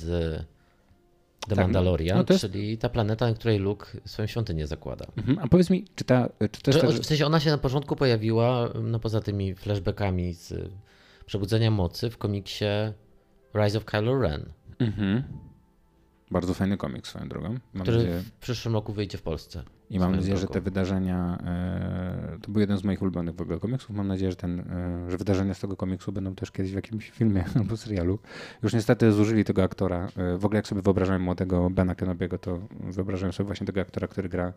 The Tak, Mandalorian, no to jest- czyli ta planeta, na której Luke swoją świątynię zakłada. mhm. A powiedz mi, czy, ta, czy to jest Że, tak, że... w sensie ona się na początku pojawiła, no poza tymi flashbackami z y, Przebudzenia Mocy w komiksie Rise of Kylo Ren, Mhm. Bardzo fajny komiks swoją drogą. Mam który nadzieję, w przyszłym roku wyjdzie w Polsce. I mam swoją nadzieję, że drogą. te wydarzenia, e, to był jeden z moich ulubionych w ogóle komiksów. Mam nadzieję, że, ten, e, że wydarzenia z tego komiksu będą też kiedyś w jakimś filmie albo serialu. Już niestety zużyli tego aktora. E, w ogóle jak sobie wyobrażałem młodego Bena Kenobiego, to wyobrażałem sobie właśnie tego aktora, który gra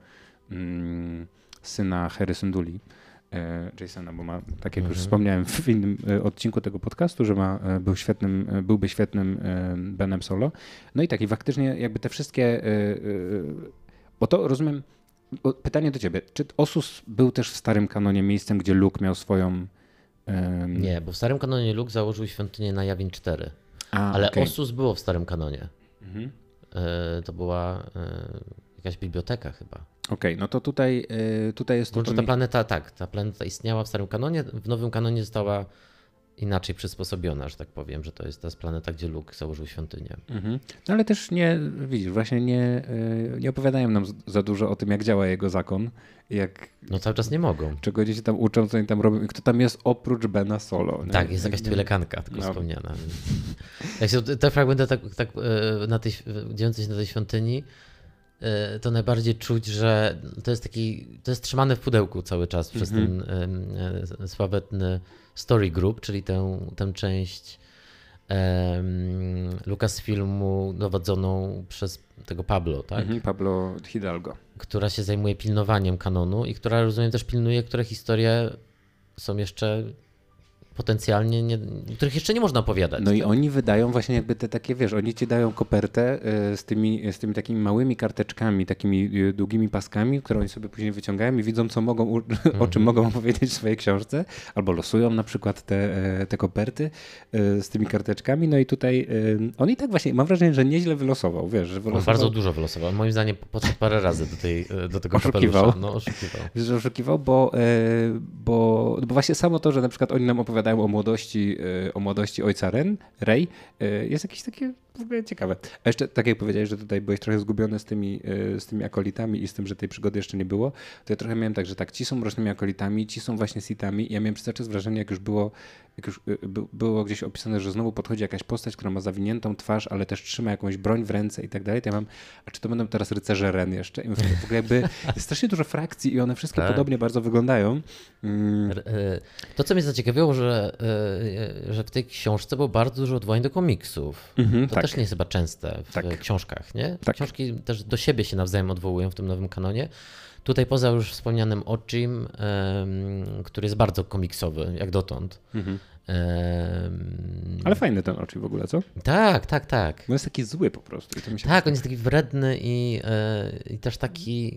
mm, syna Harrison Dooley. e, Jasona, bo ma, tak jak już Mhm. wspomniałem w innym e, odcinku tego podcastu, że ma, e, był świetnym, e, byłby świetnym e, Benem Solo. No i tak, i faktycznie jakby te wszystkie, e, e, bo to rozumiem, bo pytanie do ciebie, czy Ossus był też w starym kanonie miejscem, gdzie Luke miał swoją... em, Nie, bo w starym kanonie Luke założył świątynię na Yavin cztery, A, ale okej. Ossus było w starym kanonie. Mhm. E, to była e, jakaś biblioteka chyba. Okej, no to tutaj, e, tutaj jest to... Może to ta mi- planeta, tak, ta planeta istniała w starym kanonie, w nowym kanonie została inaczej przysposobiona, że tak powiem, że to jest ta planeta, gdzie Luke założył świątynię. Mhm. No ale też nie, widzisz, właśnie nie, e, nie opowiadają nam z- za dużo o tym, jak działa jego zakon, jak, No cały czas nie mogą. czego dzieci tam uczą, co oni tam robią i kto tam jest oprócz Bena Solo. nie? Tak, jest jakaś Nie- twilekanka, tylko No. wspomniana. Jak się, te fragmenty tak, tak e, na tej, dziejące się na tej świątyni, e, to najbardziej czuć, że to jest taki, to jest trzymane w pudełku cały czas przez Mhm. ten e, e, sławetny Story Group, czyli tę, tę część e, Lucasfilmu dowodzoną przez tego Pablo, tak? Mhm, Pablo Hidalgo. Która się zajmuje pilnowaniem kanonu i która, rozumiem, też pilnuje, które historie są jeszcze potencjalnie, nie, których jeszcze nie można opowiadać. No i tak? oni wydają właśnie jakby te takie, wiesz, oni ci dają kopertę y, z tymi, z tymi takimi małymi karteczkami, takimi y, długimi paskami, które oni sobie później wyciągają i widzą, co mogą, u- o czym mogą opowiedzieć w swojej książce, albo losują na przykład te, e, te koperty y, z tymi karteczkami, no i tutaj y, on i tak właśnie, mam wrażenie, że nieźle wylosował, wiesz, że On wylosował. bardzo dużo wylosował. Moim zdaniem podszedł parę razy do, tej, do tego Oszukiwał. kapelusza. No, oszukiwał. Że oszukiwał, bo, e, bo, bo właśnie samo to, że na przykład oni nam opowiadają o młodości, e, o młodości ojca Ren, Rey, e, jest jakieś takie w ogóle ciekawe. A jeszcze tak jak powiedziałeś, że tutaj byłeś trochę zgubiony z tymi, e, z tymi akolitami i z tym, że tej przygody jeszcze nie było, to ja trochę miałem tak, że tak, ci są mrocznymi akolitami, ci są właśnie Sithami i ja miałem przez cały czas wrażenie, jak już było, jak już e, by, było gdzieś opisane, że znowu podchodzi jakaś postać, która ma zawiniętą twarz, ale też trzyma jakąś broń w ręce i tak dalej, to ja mam, a czy to będą teraz rycerze Ren jeszcze? I mówię, w ogóle jakby jest strasznie dużo frakcji i one wszystkie Tak. podobnie bardzo wyglądają. Mm, R- e, To, co mnie zaciekawiło, że, e, że w tej książce było bardzo dużo odwołań do komiksów. Mhm, To tak. też nie jest chyba częste w Tak. książkach, nie? Tak. Książki też do siebie się nawzajem odwołują w tym nowym kanonie. Tutaj poza już wspomnianym Ochim, um, który jest bardzo komiksowy, jak dotąd. Mhm. Um, Ale fajny ten Ochi w ogóle, co? Tak, tak, tak. No jest taki zły po prostu. I to mi się tak, on jest taki wredny i, i też taki...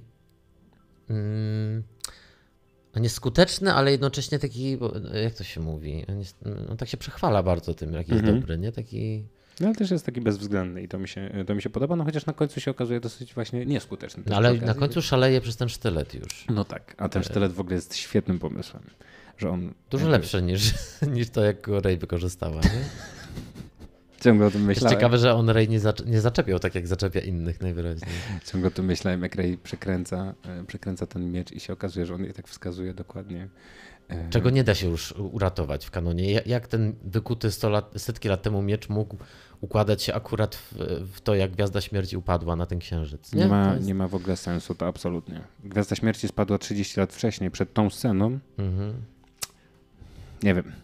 Um, on jest skuteczny, ale jednocześnie taki, jak to się mówi, on, jest, on tak się przechwala bardzo tym, jaki jest mhm. dobry, nie? Taki... No ale też jest taki bezwzględny i to mi się, to mi się podoba, no chociaż na końcu się okazuje dosyć właśnie nieskuteczny. No ale na końcu szaleje przez ten sztylet już. No tak, a ten sztylet w ogóle jest świetnym pomysłem. Że on Dużo lepszy niż, niż to, jak go Rey wykorzystała, nie? Ciągle o tym myślałem. Jest ciekawe, że on Rey nie, zac- nie zaczepiał tak, jak zaczepia innych najwyraźniej. Ciągle o tym myślałem, jak Rey przekręca, przekręca ten miecz i się okazuje, że on je tak wskazuje dokładnie. Czego nie da się już uratować w kanonie. Jak ten wykuty sto lat, setki lat temu miecz mógł układać się akurat w, w to, jak Gwiazda Śmierci upadła na ten księżyc. Nie, nie, ma, jest... nie ma w ogóle sensu, to absolutnie. Gwiazda Śmierci spadła trzydzieści lat wcześniej, przed tą sceną. Mhm. Nie wiem.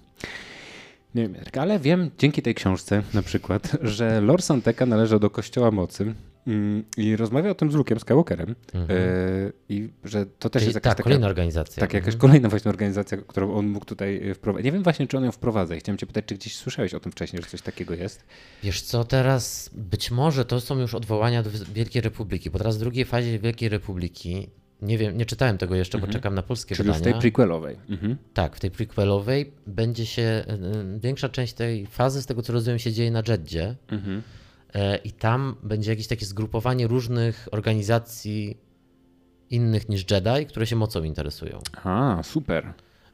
Nie wiem, ale wiem dzięki tej książce na przykład, że Lor San Tekka należał do Kościoła Mocy i rozmawiał o tym z Luke'em Skywalkerem mhm. i że to też Czyli jest jakaś tak, taka kolejna organizacja. Tak, jakaś mhm. kolejna właśnie organizacja, którą on mógł tutaj wprowadzić. Nie wiem właśnie, czy on ją wprowadza i chciałem cię pytać, czy gdzieś słyszałeś o tym wcześniej, że coś takiego jest? Wiesz co, teraz być może to są już odwołania do Wielkiej Republiki, bo teraz w drugiej fazie Wielkiej Republiki nie wiem, nie czytałem tego jeszcze, bo mhm. czekam na polskie Czyli wydania. Czyli w tej prequelowej. Mhm. Tak, w tej prequelowej będzie się, większa część tej fazy, z tego co rozumiem, się dzieje na Jeddzie. Mhm. I tam będzie jakieś takie zgrupowanie różnych organizacji innych niż Jedi, które się mocą interesują. A, super.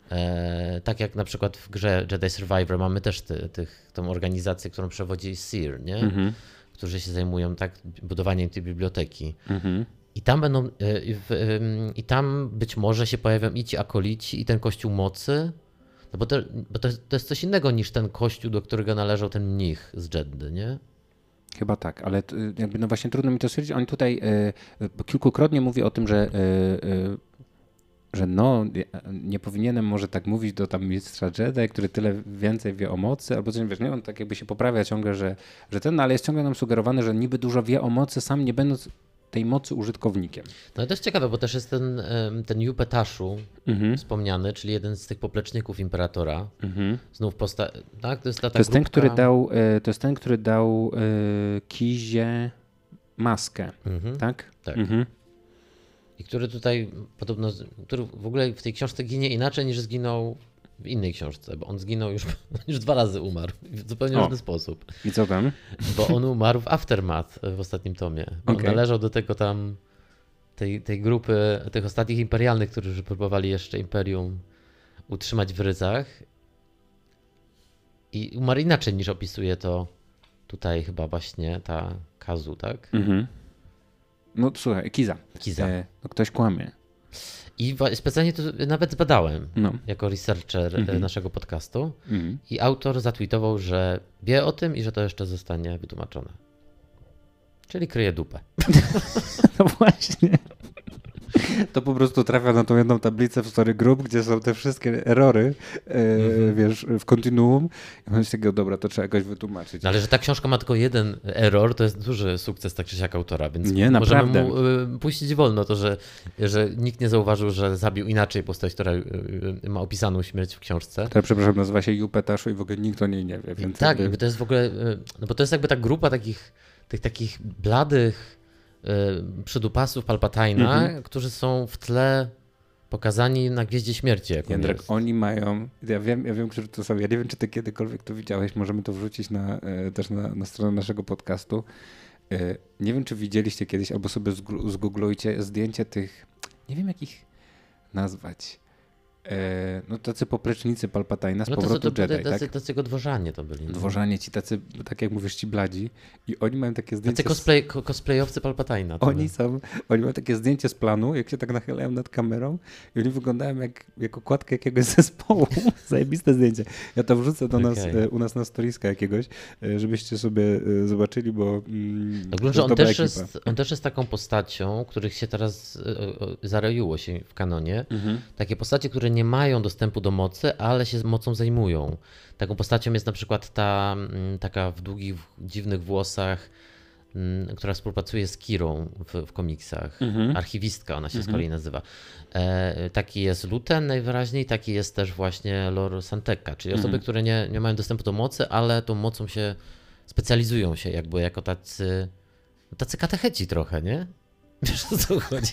E, tak jak na przykład w grze Jedi Survivor mamy też ty, tych, tą organizację, którą przewodzi Seer, nie? Mhm. Którzy się zajmują tak budowaniem tej biblioteki. Mhm. I tam będą, i tam być może się pojawią i ci akolici, i ten Kościół Mocy, no bo, to, bo to, to jest coś innego niż ten kościół, do którego należał ten mnich z Jeddy, nie? Chyba tak, ale jakby no właśnie trudno mi to stwierdzić. On tutaj y, kilkukrotnie mówi o tym, że, y, y, że no nie powinienem może tak mówić do tam mistrza Jedi, który tyle więcej wie o mocy, albo coś, wiesz, nie? On tak jakby się poprawia ciągle, że, że ten, no, ale jest ciągle nam sugerowany, że niby dużo wie o mocy, sam nie będąc tej mocy użytkownikiem. No to jest ciekawe, bo też jest ten, ten Jupe Tashu mhm. wspomniany, czyli jeden z tych popleczników Imperatora. Mhm. Znów posta... tak? To jest ta, ta to, jest ten, który dał, to jest ten, który dał Kizie maskę, mhm. tak? Tak. Mhm. I który tutaj podobno, który w ogóle w tej książce ginie inaczej niż zginął w innej książce, bo on zginął już, już dwa razy umarł w zupełnie różny sposób. I co tam? Bo on umarł w Aftermath w ostatnim tomie. Okay. On należał do tego tam, tej, tej grupy, tych ostatnich imperialnych, którzy próbowali jeszcze Imperium utrzymać w ryzach. I umarł inaczej niż opisuje to tutaj chyba właśnie ta Kazu, tak? Mhm. No słuchaj, Kiza. Kiza. E, no ktoś kłamie. I specjalnie to nawet zbadałem no. jako researcher mm-hmm. naszego podcastu mm-hmm. i autor zatweetował, że wie o tym i że to jeszcze zostanie wytłumaczone. Czyli kryje dupę. No właśnie. To po prostu trafia na tą jedną tablicę w Story Group, gdzie są te wszystkie erory, e, mm-hmm. wiesz, w kontinuum. I on się takiego, dobra, to trzeba jakoś wytłumaczyć. No ale że ta książka ma tylko jeden error, to jest duży sukces tak czy siak autora, więc nie, możemy naprawdę. mu y, puścić wolno to, że, że nikt nie zauważył, że zabił inaczej postać, która y, y, ma opisaną śmierć w książce. To, przepraszam, nazywa się Jupe Tashu i w ogóle nikt o niej nie wie. Więc tak, jakby... to jest w ogóle, y, no bo to jest jakby ta grupa takich, tych takich bladych przydupasów Palpatina, mhm. którzy są w tle pokazani na Gwieździe Śmierci. Jak Jędrek, oni mają, ja wiem, ja wiem, którzy to są, ja nie wiem, czy ty kiedykolwiek to widziałeś, możemy to wrzucić na, też na, na stronę naszego podcastu. Nie wiem, czy widzieliście kiedyś, albo sobie zgooglujcie zdjęcie tych, nie wiem jak ich nazwać, no tacy poplecznicy Palpatina z no to, powrotu to, to, Jedi, tacy, tak? Tacy go dworzanie to byli. Dworzanie ci tacy, tak jak mówisz, ci bladzi i oni mają takie zdjęcie... Tacy cosplay, z... cosplayowcy Palpatina. Oni są, oni mają takie zdjęcie z planu, jak się tak nachylają nad kamerą i oni wyglądają jak, jak okładka jakiegoś zespołu. Zajebiste zdjęcie. Ja to wrzucę do nas, okay. u nas na storiska jakiegoś, żebyście sobie zobaczyli, bo mm, no, że on, też jest, on też jest taką postacią, których się teraz zaroiło się w kanonie. Mhm. Takie postacie, które nie mają dostępu do mocy, ale się mocą zajmują. Taką postacią jest na przykład ta taka w długich, dziwnych włosach która współpracuje z Kirą w, w komiksach. Mhm. Archiwistka ona się Mhm. z kolei nazywa. E, taki jest Luten najwyraźniej, taki jest też właśnie Lor Santeca, czyli osoby, Mhm. które nie, nie mają dostępu do mocy, ale tą mocą się specjalizują się jakby jako tacy, tacy katecheci trochę, nie? Wiesz, o co chodzi?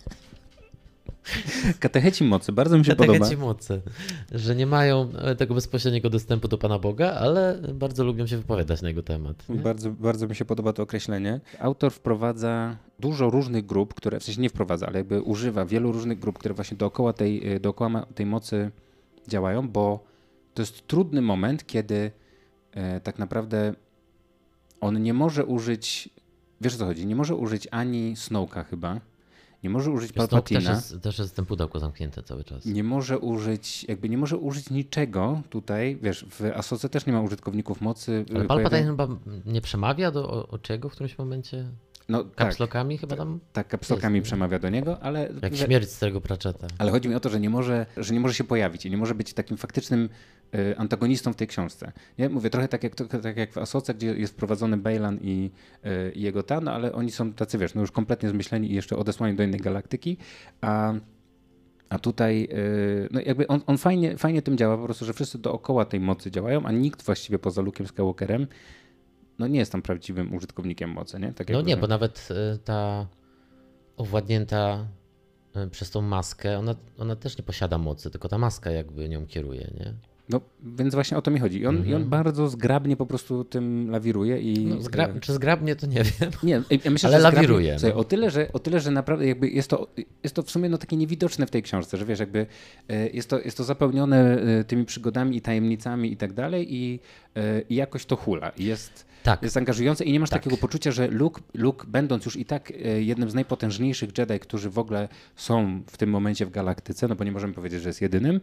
Katecheci mocy, bardzo mi się Katecheci podoba. mocy, że nie mają tego bezpośredniego dostępu do Pana Boga, ale bardzo lubią się wypowiadać na jego temat. Nie? Bardzo, bardzo mi się podoba to określenie. Autor wprowadza dużo różnych grup, które w sensie nie wprowadza, ale jakby używa wielu różnych grup, które właśnie dookoła tej, dookoła tej mocy działają, bo to jest trudny moment, kiedy e, tak naprawdę on nie może użyć, wiesz o co chodzi, nie może użyć ani Snowka chyba, nie może użyć Snoke też Palpatina, jest, też jest ten pudełko zamknięte cały czas. nie może użyć, jakby nie może użyć niczego tutaj, wiesz, w Asoce też nie ma użytkowników mocy. Ale y, Palpatine pojawia- chyba nie przemawia do o- Oczego w którymś momencie? No tak, Kapslokami chyba tam? tak kapslokami jest, nie? przemawia do niego, ale, Jak że, śmierć starego Pratchetta. ale chodzi mi o to, że nie może, że nie może się pojawić i nie może być takim faktycznym y, antagonistą w tej książce. Nie? Mówię trochę tak jak, trochę tak jak w Asoce, gdzie jest wprowadzony Bejlan i, y, i jego ta, no ale oni są tacy, wiesz, no już kompletnie zmyśleni i jeszcze odesłani do innej galaktyki, a A tutaj y, no jakby on, on fajnie, fajnie tym działa, po prostu, że wszyscy dookoła tej mocy działają, a nikt właściwie poza Luke'em Skywalkerem no nie jest tam prawdziwym użytkownikiem mocy, nie? Tak No jakby, nie, że- bo nawet y, ta owładnięta y, przez tą maskę, ona, ona też nie posiada mocy, tylko ta maska jakby nią kieruje, nie? No więc właśnie o to mi chodzi. I on, i on bardzo zgrabnie po prostu tym lawiruje i... No, zgra- czy zgrabnie, to nie wiem. Nie, ja myślę, Ale że zgrabnie- lawiruje, Słuchaj, no. o tyle, że, o tyle, że naprawdę jakby jest to, jest to w sumie no takie niewidoczne w tej książce, że wiesz, jakby e, jest to, jest to zapełnione e, tymi przygodami i tajemnicami i tak dalej i, e, i jakoś to hula. I Jest, Tak. jest angażujące i nie masz Tak. takiego poczucia, że Luke, Luke, będąc już i tak e, jednym z najpotężniejszych Jedi, którzy w ogóle są w tym momencie w galaktyce, no bo nie możemy powiedzieć, że jest jedynym,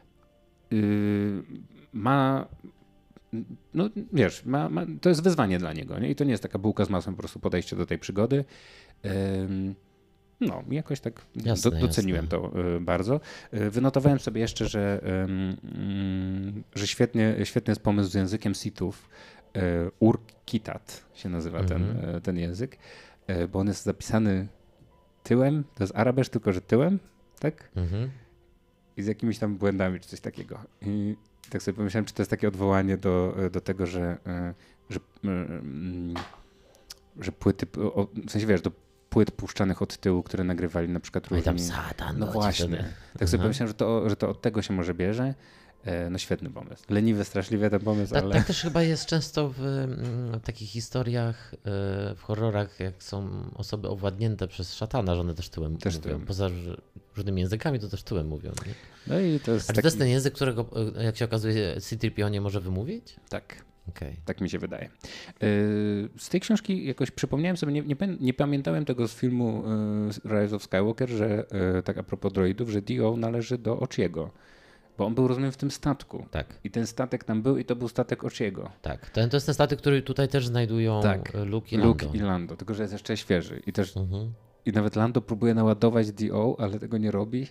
yy, ma, no wiesz, ma, ma, to jest wyzwanie dla niego, nie? I to nie jest taka bułka z masłem, po prostu podejście do tej przygody. Ym, No, jakoś tak Jasne, do, doceniłem jasne. to y, bardzo. Y, Wynotowałem sobie jeszcze, że, ym, ym, że świetnie, świetny jest pomysł z językiem Sithów. Y, Ur-Kitat się nazywa ten, Mhm. y, ten język, y, bo on jest zapisany tyłem, to jest arabesz, tylko że tyłem, tak? Mhm. I z jakimiś tam błędami czy coś takiego. I tak sobie pomyślałem, czy to jest takie odwołanie do, do tego, że, e, że, mm, że płyty, o, w sensie wiesz, do płyt puszczanych od tyłu, które nagrywali na przykład No i tam różni... Satan. No leci właśnie. wtedy. Tak sobie Aha. pomyślałem, że to, że to od tego się może bierze. E, No świetny pomysł. Leniwy straszliwie ten pomysł, Tak, ale... tak też chyba jest często w, mm, takich historiach, y, w horrorach, jak są osoby owładnięte przez szatana, że one też tyłem Też mówią. tyłem. Poza r- różnymi językami, to też tyłem mówią. Nie? No i to jest A czy taki... to jest ten język, którego, y, jak się okazuje, C trzy P O nie może wymówić? Tak. Okej. Tak mi się wydaje. Yy, Z tej książki jakoś przypomniałem sobie, nie, nie, pamię- nie pamiętałem tego z filmu yy, Rise of Skywalker, że yy, tak a propos droidów, że D O należy do Ochiego, bo on był, rozumiem, w tym statku. Tak, I ten statek tam był i to był statek Ochiego. tak. Ten, to jest ten statek, który tutaj też znajdują Tak. y, Luke i Lando. Luke i Lando, tylko że jest jeszcze świeży. I też Mhm. i nawet Lando próbuje naładować D O, ale tego nie robi.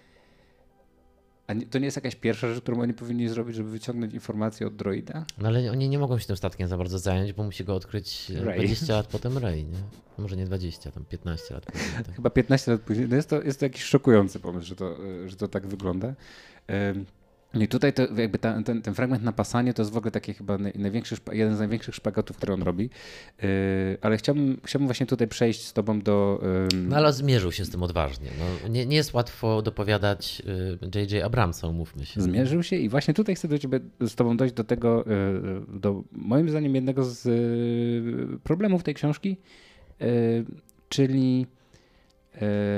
A nie, to nie jest jakaś pierwsza rzecz, którą oni powinni zrobić, żeby wyciągnąć informacje od droida? No ale oni nie mogą się tym statkiem za bardzo zająć, bo musi go odkryć y, Rey. dwadzieścia lat potem Rey, nie? No może nie dwadzieścia, tam piętnaście lat później. Tak. Chyba piętnaście lat później. No jest, to, jest to jakiś szokujący pomysł, że to, y, że to tak wygląda. Ym, No i tutaj to jakby ta, ten, ten fragment na pasanie to jest w ogóle taki chyba naj, największy, szpa- jeden z największych szpagatów, które on robi. Yy, ale chciałbym, chciałbym właśnie tutaj przejść z tobą do... ym, No ale zmierzył się z tym odważnie. No, nie, nie jest łatwo dopowiadać y, J J Abramsa, umówmy się. Zmierzył się i właśnie tutaj chcę do ciebie, z tobą dojść do tego, yy, do moim zdaniem jednego z yy, problemów tej książki, yy, czyli, yy,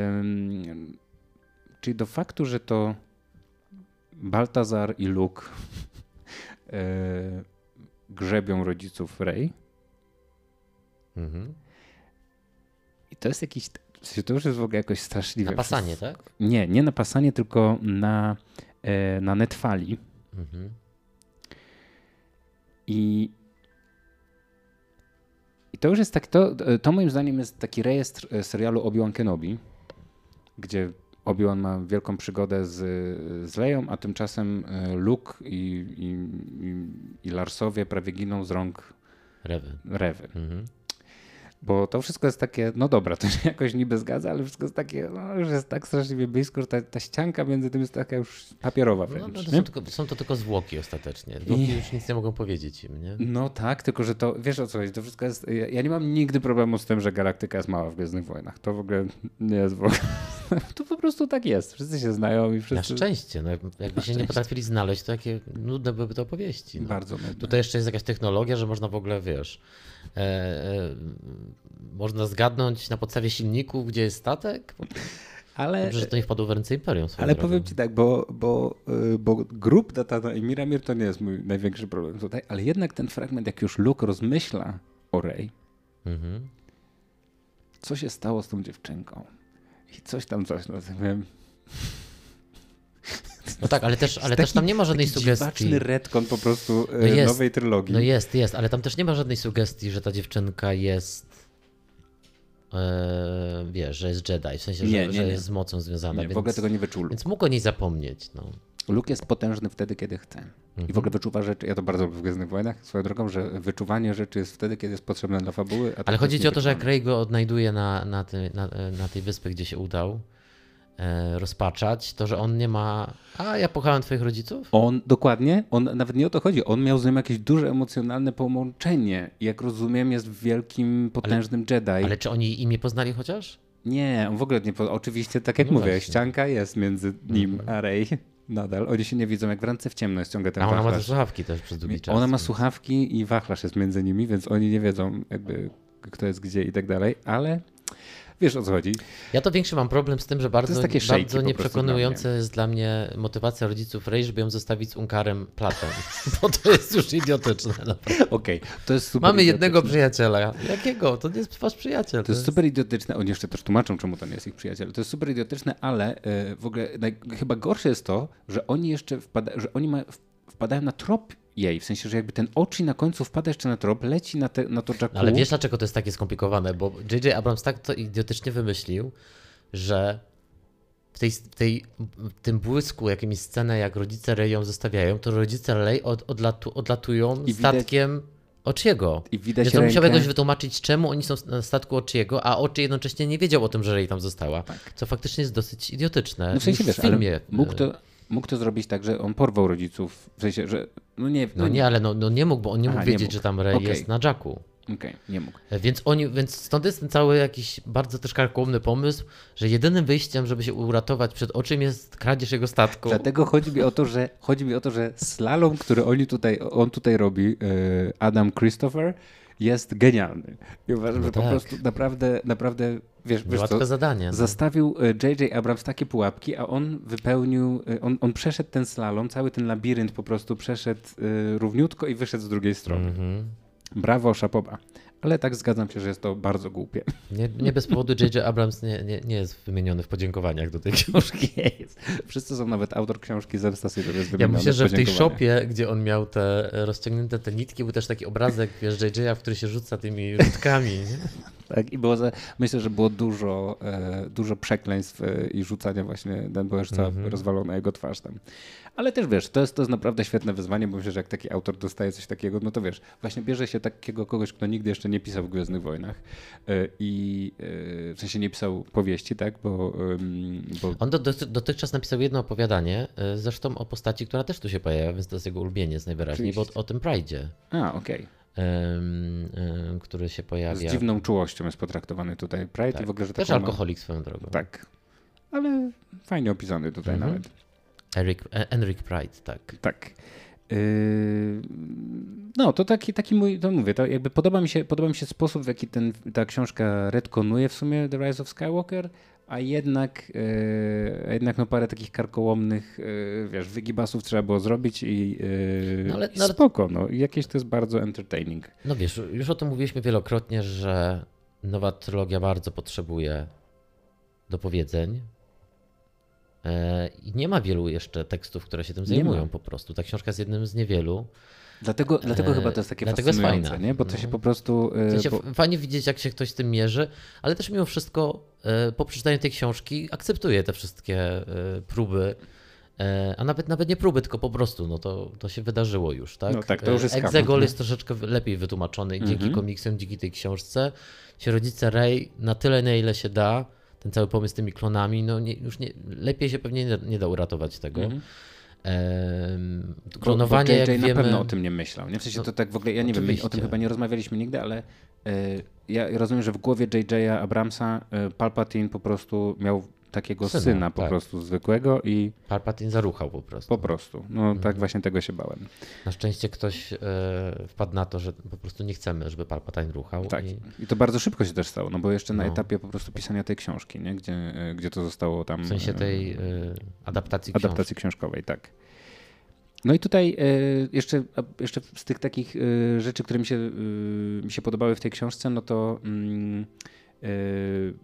czyli do faktu, że to Baltazar i Luke yy, grzebią rodziców Rey. Mhm. I to jest jakiś, w sensie to już jest w ogóle jakoś straszliwe. Na pasanie, tak? Nie, nie na pasanie, tylko na, e, na Netfali. Mhm. I, I to już jest tak, to, to moim zdaniem jest taki rejestr e, serialu Obi-Wan Kenobi, gdzie Obi-Wan ma wielką przygodę z, z Leją, a tymczasem e, Luke i, i, i, i Larsowie prawie giną z rąk Rewy. Rewy. Mhm. Bo to wszystko jest takie, no dobra, to się jakoś niby zgadza, ale wszystko jest takie, no już jest tak straszliwie blisko, że ta, ta ścianka między tym jest taka już papierowa No, wręcz. no to nie? są, tylko, są to tylko zwłoki ostatecznie. Zwłoki I- już nic nie mogą powiedzieć im, nie? No tak, tylko że to, wiesz o co chodzi, to wszystko jest, ja, ja nie mam nigdy problemu z tym, że galaktyka jest mała w Gwiezdnych Wojnach. To w ogóle nie jest w ogóle, to po prostu tak jest. Wszyscy się znają i Na wszyscy... szczęście. No, jakby się nie szczęście. potrafili znaleźć, to jakie nudne byłyby to opowieści. No. Bardzo nudne. Tutaj jeszcze jest jakaś technologia, że można w ogóle, wiesz, e, e, można zgadnąć na podstawie silników, gdzie jest statek. Ale... Dobrze, że to nie wpadło w ręce Imperium. swoją Ale drogą. powiem ci tak, bo, bo, y, bo grup Datana i Miramir to nie jest mój największy problem tutaj, ale jednak ten fragment, jak już Luke rozmyśla o Rey, Mhm. co się stało z tą dziewczynką i coś tam, coś, no to wiem. No tak, ale też, ale Taki- też tam nie ma żadnej taki sugestii. dziwaczny retcon po prostu y, No jest, nowej trylogii. No jest, jest, ale tam też nie ma żadnej sugestii, że ta dziewczynka jest, e, wiesz, że jest Jedi, w sensie, Nie, że, nie, że nie. jest z mocą związana, Nie, więc, w ogóle tego nie wyczuł Luke. więc mógł o niej zapomnieć. No. Luke jest potężny wtedy, kiedy chce. Mhm. I w ogóle wyczuwa rzeczy, ja to bardzo lubię w Gwiezdnych Wojnach, swoją drogą, że wyczuwanie rzeczy jest wtedy, kiedy jest potrzebne dla fabuły. A Ale to chodzi jest ci o to, że jak niewyczuwane. Rey go odnajduje na, na, ty, na, na tej wyspie, gdzie się udał e, rozpaczać, to że on nie ma, a ja pochałem twoich rodziców? On, dokładnie, on nawet nie o to chodzi. On miał z nią jakieś duże emocjonalne połączenie. Jak rozumiem, jest wielkim, potężnym Jedi. Ale czy oni imię poznali chociaż? Nie, on w ogóle nie. Po... Oczywiście, tak jak No mówię, właśnie. ścianka jest między nim a Rey. Nadal. Oni się nie widzą, jak w Ręce w ciemno jest ciągle ten A ona ma te wachlarz. słuchawki też przez długi czas. Ona ma więc- słuchawki i wachlarz jest między nimi, więc oni nie wiedzą, jakby kto jest gdzie i tak dalej, ale wiesz o co chodzi. Ja to większy mam problem z tym, że bardzo, jest takie shaky bardzo po prostu nieprzekonujące dla mnie. jest dla mnie motywacja rodziców Rey, żeby ją zostawić z Unkarem Platą. Bo to jest już idiotyczne. Naprawdę. Okej, to jest super Mamy idiotyczne. jednego przyjaciela. Jakiego? To nie jest wasz przyjaciel. To jest super idiotyczne. Oni jeszcze też tłumaczą, czemu to nie jest ich przyjaciel. To jest super idiotyczne, ale y, w ogóle naj, chyba gorsze jest to, że oni jeszcze wpada, że oni ma, wpadają na trop jej. W sensie, że jakby ten oczy na końcu wpada jeszcze na trop, leci na, te, na to Jakku. No, ale wiesz, dlaczego to jest takie skomplikowane? Bo J J. Abrams tak to idiotycznie wymyślił, że w, tej, w, tej, w tym błysku, jakim jest scena, jak rodzice Rey ją zostawiają, to rodzice Rey od, odlatu, odlatują I widać- statkiem Ochiego. I widać Więc on musiał rękę. jakoś wytłumaczyć, czemu oni są na statku Ochiego, a Ochi jednocześnie nie wiedział o tym, że Rey tam została. Co faktycznie jest dosyć idiotyczne. No w sensie, Już wiesz, w filmie. ale mógł to, mógł to zrobić tak, że on porwał rodziców. W sensie, że no nie... No nie, ale no, no nie mógł, bo on nie Aha, mógł nie wiedzieć, mógł. że tam Rey Okej. jest na Jakku. Okej, nie mógł. Więc oni, więc stąd jest ten cały jakiś bardzo też karkołomny pomysł, że jedynym wyjściem, żeby się uratować przed oczym, jest kradzież jego statku. Dlatego chodzi mi o to, że chodzi mi o to, że slalom, który oni tutaj, on tutaj robi, e, Adam Christopher, jest genialny. I uważam, No że po tak. prostu naprawdę, naprawdę, wiesz, wiesz Łatwe co, zadanie. No. zastawił e, J J. Abrams takie pułapki, a on wypełnił, e, on, on przeszedł ten slalom, cały ten labirynt po prostu przeszedł e, równiutko i wyszedł z drugiej strony. Mhm. Brawo, szapoba. Ale tak zgadzam się, że jest to bardzo głupie. Nie, nie bez powodu J J. Abrams nie, nie, nie jest wymieniony w podziękowaniach do tej książki. Jest. Wszyscy są, nawet autor książki Zemsta Sithów jest Ja wymieniony myślę, że w tej podziękowaniach. szopie, gdzie on miał te rozciągnięte te nitki, był też taki obrazek, wiesz, J J. w który się rzuca tymi rzutkami. Nie? Tak, i było za, myślę, że było dużo, e, dużo przekleństw e, i rzucania właśnie, ten była już cała Mhm. rozwalona jego twarz tam. Ale też wiesz, to jest, to jest naprawdę świetne wyzwanie, bo myślę, że jak taki autor dostaje coś takiego, no to wiesz, właśnie bierze się takiego kogoś, kto nigdy jeszcze nie pisał w Gwiezdnych Wojnach e, i e, w sensie nie pisał powieści, tak, bo... ym, bo On do, do, dotychczas napisał jedno opowiadanie, y, zresztą o postaci, która też tu się pojawia, więc to jest jego ulubieniec najwyraźniej, bo o, o tym Pride'zie, a, okej. ym, ym, który się Z pojawia. dziwną czułością jest potraktowany tutaj Pride Tak. i w ogóle, że Też taką ma- alkoholik swoją drogą. Tak, ale fajnie opisany tutaj Mhm. nawet. Eric, e, Enric Pride, tak. Tak. Yy, no, to taki, taki mój, to mówię, to jakby podoba mi się, podoba mi się sposób, w jaki ten, ta książka retkonuje w sumie The Rise of Skywalker, a jednak, yy, a jednak no parę takich karkołomnych, yy, wiesz, wygibasów trzeba było zrobić i yy, No ale- i no ale- spoko, no i jakieś to jest bardzo entertaining. No wiesz, już o tym mówiliśmy wielokrotnie, że nowa trylogia bardzo potrzebuje dopowiedzeń. E, I nie ma wielu jeszcze tekstów, które się tym Nie zajmują ma. po prostu. Ta książka jest jednym z niewielu. Dlatego, dlatego Eee, chyba to jest takie dlatego jest fascynujące, fajne. nie? Bo to się Mhm. po prostu... W Yy, sensie bo, f- fajnie widzieć, jak się ktoś z tym mierzy, ale też mimo wszystko e, po przeczytaniu tej książki akceptuję te wszystkie e, próby A nawet nawet nie próby, tylko po prostu, no to, to się wydarzyło już, tak? No tak, to już jest Exegol kanon, jest troszeczkę lepiej wytłumaczony i Mhm. dzięki komiksom, dzięki tej książce ci rodzice Rey na tyle, na ile się da, ten cały pomysł z tymi klonami, no nie, już nie, lepiej się pewnie nie, nie da uratować tego. Mhm. Ehm, Bo- klonowanie, bo J J jak na wiemy... pewno o tym nie myślał. Nie? W sensie No, to tak w ogóle, ja nie wiem, my o oczywiście. tym chyba nie rozmawialiśmy nigdy, ale y, ja rozumiem, że w głowie J J Abramsa y, Palpatine po prostu miał takiego syna, Syna, po tak. prostu zwykłego i Palpatine zaruchał po prostu. po prostu. No Mhm. tak właśnie tego się bałem. Na szczęście ktoś e, wpadł na to, że po prostu nie chcemy, żeby Palpatine ruchał. Tak. I, I to bardzo szybko się też stało, no bo jeszcze na No. etapie po prostu pisania tej książki, nie? Gdzie, y, gdzie to zostało tam... w sensie y, tej e, adaptacji książki. adaptacji książkowej, tak. No i tutaj y, jeszcze, a jeszcze z tych takich y, rzeczy, które mi się, y, mi się podobały w tej książce, no to mm, y,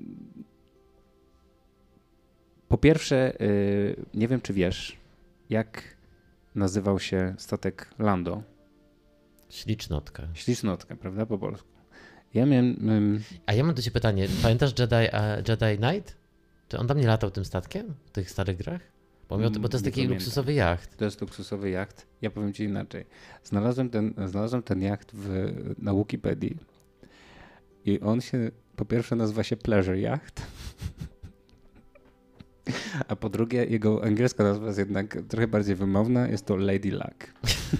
po pierwsze, y, nie wiem czy wiesz, jak nazywał się statek Lando. Ślicznotka. Ślicznotka, prawda, po polsku. Ja miałem... ym, A ja mam do ciebie pytanie. Pamiętasz Jedi, a Jedi Knight? Czy on tam nie latał tym statkiem w tych starych grach? Bo, miał, bo to jest Nie taki pamiętam. luksusowy jacht. To jest luksusowy jacht. Ja powiem ci inaczej. Znalazłem ten, znalazłem ten jacht w, na Wikipedii i on się po pierwsze nazywa się Pleasure Yacht, a po drugie jego angielska nazwa jest jednak trochę bardziej wymowna. Jest to Lady Luck.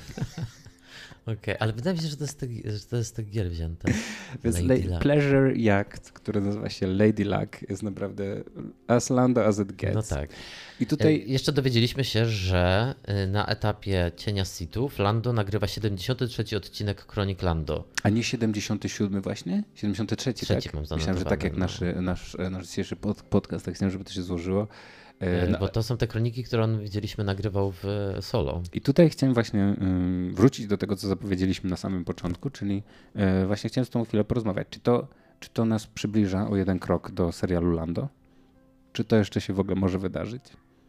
Okej, ale wydaje mi się, że to jest, tych, że to jest z tych gier wzięte. Więc Lady la- Luck. Pleasure Yacht, który nazywa się Lady Luck, jest naprawdę as Lando as it gets. No tak. I tutaj... E, Jeszcze dowiedzieliśmy się, że y, na etapie Cienia Sithów Lando nagrywa siedemdziesiąty trzeci odcinek Kronik Lando. A nie siedemdziesiąty siódmy właśnie? siedemdziesiąty trzeci, Trzeci tak? mam Myślałem, że tak jak zanotowane, nasz, nasz, nasz dzisiejszy pod, podcast, tak chciałem, żeby to się złożyło. E, E, no, Bo to są te kroniki, które on widzieliśmy nagrywał w e, solo. I tutaj chciałem właśnie ym, wrócić do tego, co zapowiedzieliśmy na samym początku, czyli y, właśnie chciałem z tą chwilę porozmawiać. Czy to, czy to nas przybliża o jeden krok do serialu Lando? Czy to jeszcze się w ogóle może wydarzyć?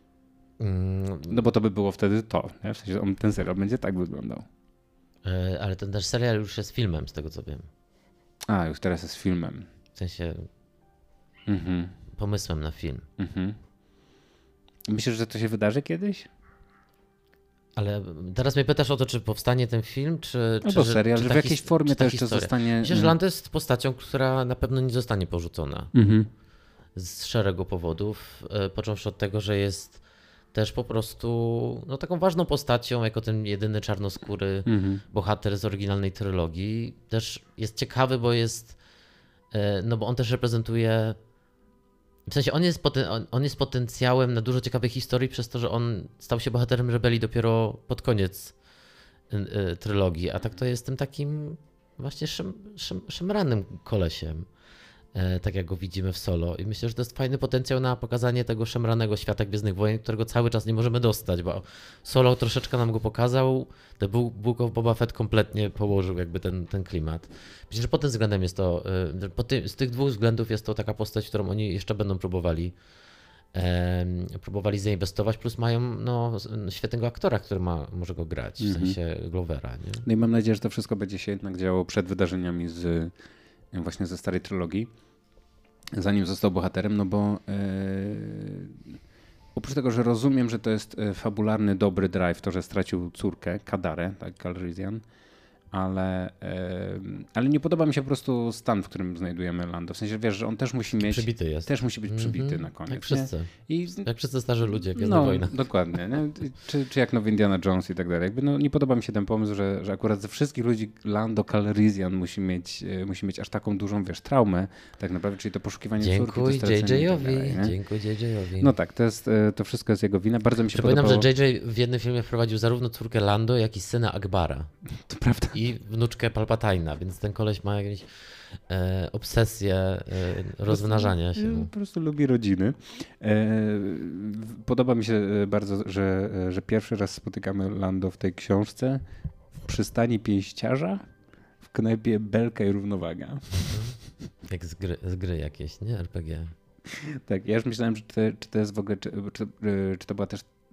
Mm, No bo to by było wtedy to, nie? W sensie on, ten serial będzie tak wyglądał. e, Ale ten też serial już jest filmem, z tego co wiem. A, już teraz jest filmem. W sensie Mhm, pomysłem na film. mhm. Myślisz, że to się wydarzy kiedyś? Ale teraz mnie pytasz o to, czy powstanie ten film, czy, Albo czy że- serial, czy że ta w jakiejś his- formie czy ta to jeszcze historia. zostanie... Myślę, że Lando jest postacią, która na pewno nie zostanie porzucona. Mhm. Z szeregu powodów. e, Począwszy od tego, że jest też po prostu no, taką ważną postacią, jako ten jedyny czarnoskóry Mhm. bohater z oryginalnej trylogii. Też jest ciekawy, bo jest, e, no bo on też reprezentuje, w sensie on jest, poten, on, on jest potencjałem na dużo ciekawych historii przez to, że on stał się bohaterem rebelii dopiero pod koniec e, e, trylogii, a tak to jest tym takim właśnie szem, szem, szemranym kolesiem, e, tak jak go widzimy w Solo. I myślę, że to jest fajny potencjał na pokazanie tego szemranego świata Gwiezdnych Wojen, którego cały czas nie możemy dostać, bo Solo troszeczkę nam go pokazał, The Book Book of Boba Fett kompletnie położył jakby ten, ten klimat. Myślę, że pod tym względem jest to, e, po ty, z tych dwóch względów jest to taka postać, którą oni jeszcze będą próbowali em, próbowali zainwestować, plus mają no, świetnego aktora, który ma, może go grać, w Mhm. sensie Glovera. Nie? No i mam nadzieję, że to wszystko będzie się jednak działo przed wydarzeniami z y, właśnie ze starej trylogii, zanim został bohaterem, no bo yy, oprócz tego, że rozumiem, że to jest y, fabularny, dobry drive, to, że stracił córkę, Kadarę, tak, Calrissian, ale, yy, ale nie podoba mi się po prostu stan, w którym znajdujemy Lando. W sensie, wiesz, że on też musi mieć, Przybity jest. też musi być przybity Mhm. na koniec. Jak wszyscy. Nie? I Jak wszyscy starzy ludzie, Gwiezdna no, Wojna. dokładnie. Nie? Czy, czy jak nowy Indiana Jones i tak dalej. Jakby no, nie podoba mi się ten pomysł, że, że akurat ze wszystkich ludzi Lando Calrissian musi mieć, e, musi mieć aż taką dużą, wiesz, traumę tak naprawdę, czyli to poszukiwanie córki, Dziękuj to stracenie i tak J J-owi, dalej, nie? dziękuj J J-owi. No tak, to, jest, e, to wszystko jest jego wina. Bardzo mi się Przypominam, podobało. że J J w jednym filmie wprowadził zarówno córkę Lando, jak i syna Akbara To prawda. i wnuczkę Palpatine'a, więc ten koleś ma jakieś e, obsesję e, rozmnażania się. Po prostu lubi rodziny. E, podoba mi się e, bardzo, że, e, że pierwszy raz spotykamy Lando w tej książce w przystani pięściarza w knajpie Belka i Równowaga. Jak z gry, z gry jakieś, nie? R P G. Tak, ja już myślałem, że to, czy to jest w ogóle, czy, czy, czy to była też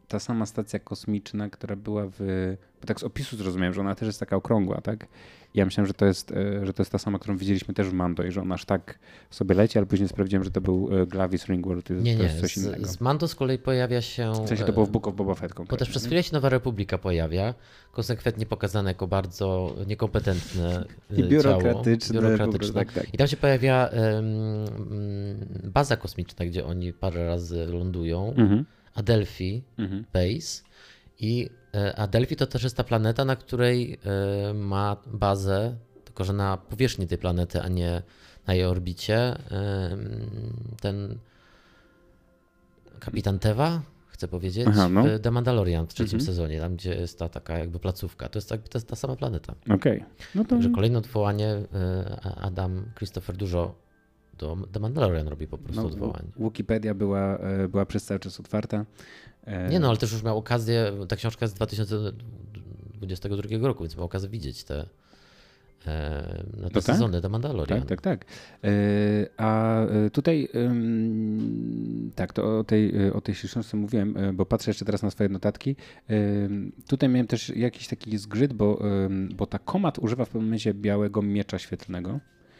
ta sama stacja kosmiczna, która była w... Bo tak z opisu zrozumiałem, że ona też jest taka okrągła, tak? Ja myślałem, że to jest, że to jest ta sama, którą widzieliśmy też w Mando i że ona aż tak sobie leci, ale później sprawdziłem, że to był Glavis Ringworld, to nie, jest nie, coś z, innego. Z Mando z kolei pojawia się... W sensie to było w Book of Boba Fett konkretnie. Bo też przez chwilę się Nowa Republika pojawia, konsekwentnie pokazane jako bardzo niekompetentne I biurokratyczne. ciało, biurokratyczne. Tak, tak. I tam się pojawia um, baza kosmiczna, gdzie oni parę razy lądują, Mhm. Adelphi Mhm. Base. I Adelphi to też jest ta planeta, na której ma bazę, tylko że na powierzchni tej planety, a nie na jej orbicie, ten kapitan Teva, chcę powiedzieć, Aha, no. w The Mandalorian w trzecim mhm. sezonie, tam gdzie jest ta taka jakby placówka. To jest, to jest ta sama planeta. Okej. Okay. No to... Także kolejne odwołanie Adam Christopher dużo do The Mandalorian robi po prostu no, odwołanie. Wikipedia była, była przez cały czas otwarta. Nie no, ale też już miał okazję, ta książka z dwa tysiące dwudziestego drugiego roku, więc miał okazję widzieć te, no, te no sezony tak? The Mandalorian. Tak, tak, tak. A tutaj tak, to o tej, o tej książce mówiłem, bo patrzę jeszcze teraz na swoje notatki. Tutaj miałem też jakiś taki zgrzyt, bo, bo ta Komat używa w pewnym momencie białego miecza świetlnego.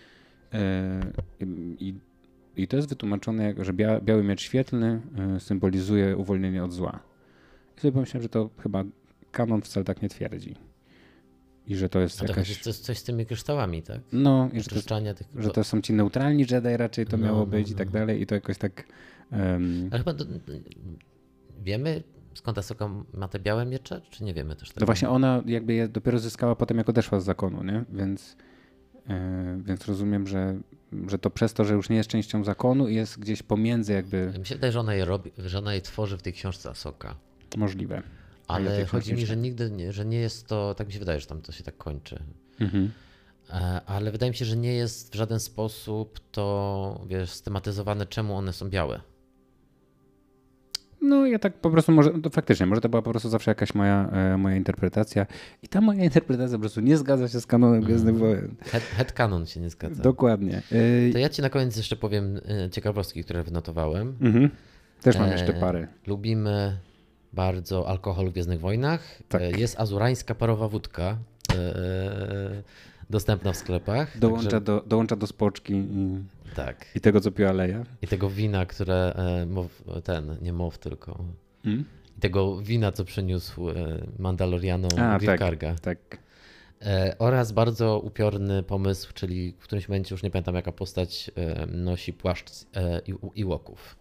I, i to jest wytłumaczone, że bia, biały miecz świetlny symbolizuje uwolnienie od zła. I sobie pomyślałem, że to chyba kanon wcale tak nie twierdzi. I że to jest A to jakaś... To jest coś z tymi kryształami, tak? No, i że to, tych... że to są ci neutralni Jedi raczej to no, miało być no, i tak dalej. I to jakoś tak... Um... Ale chyba do... wiemy, skąd Ahsoka ma te białe miecze, czy nie wiemy też tego? No właśnie ona jakby je dopiero zyskała potem, jak odeszła z zakonu, nie? Więc... Yy, więc rozumiem, że, że to przez to, że już nie jest częścią zakonu i jest gdzieś pomiędzy jakby... Mi się wydaje, że ona je robi, że ona je tworzy w tej książce Ahsoka. Możliwe. Ale ja chodzi mi, że nigdy nie, że nie jest to, tak mi się wydaje, że tam to się tak kończy. Mhm. Ale wydaje mi się, że nie jest w żaden sposób to, wiesz, stematyzowane, czemu one są białe. No ja tak po prostu, może to faktycznie, może to była po prostu zawsze jakaś moja, e, moja interpretacja i ta moja interpretacja po prostu nie zgadza się z kanonem mm. Gwiezdnych Wojen. Head, head canon się nie zgadza. Dokładnie. E... To ja ci na koniec jeszcze powiem ciekawostki, które wynotowałem. Mhm. Też mam e... jeszcze parę. Lubimy bardzo alkohol w Gwiezdnych Wojnach. Tak. E... Jest azurańska parowa wódka. E... Dostępna w sklepach. Dołącza, także... do, dołącza do spoczki i, tak. i tego, co piła Leia. I tego wina, które ten, nie Moff tylko. Hmm? I tego wina, co przyniósł Mandalorianom Greef Karga. Tak, tak. E, oraz bardzo upiorny pomysł, czyli w którymś momencie, już nie pamiętam jaka postać, e, nosi płaszcz e, Ewoków.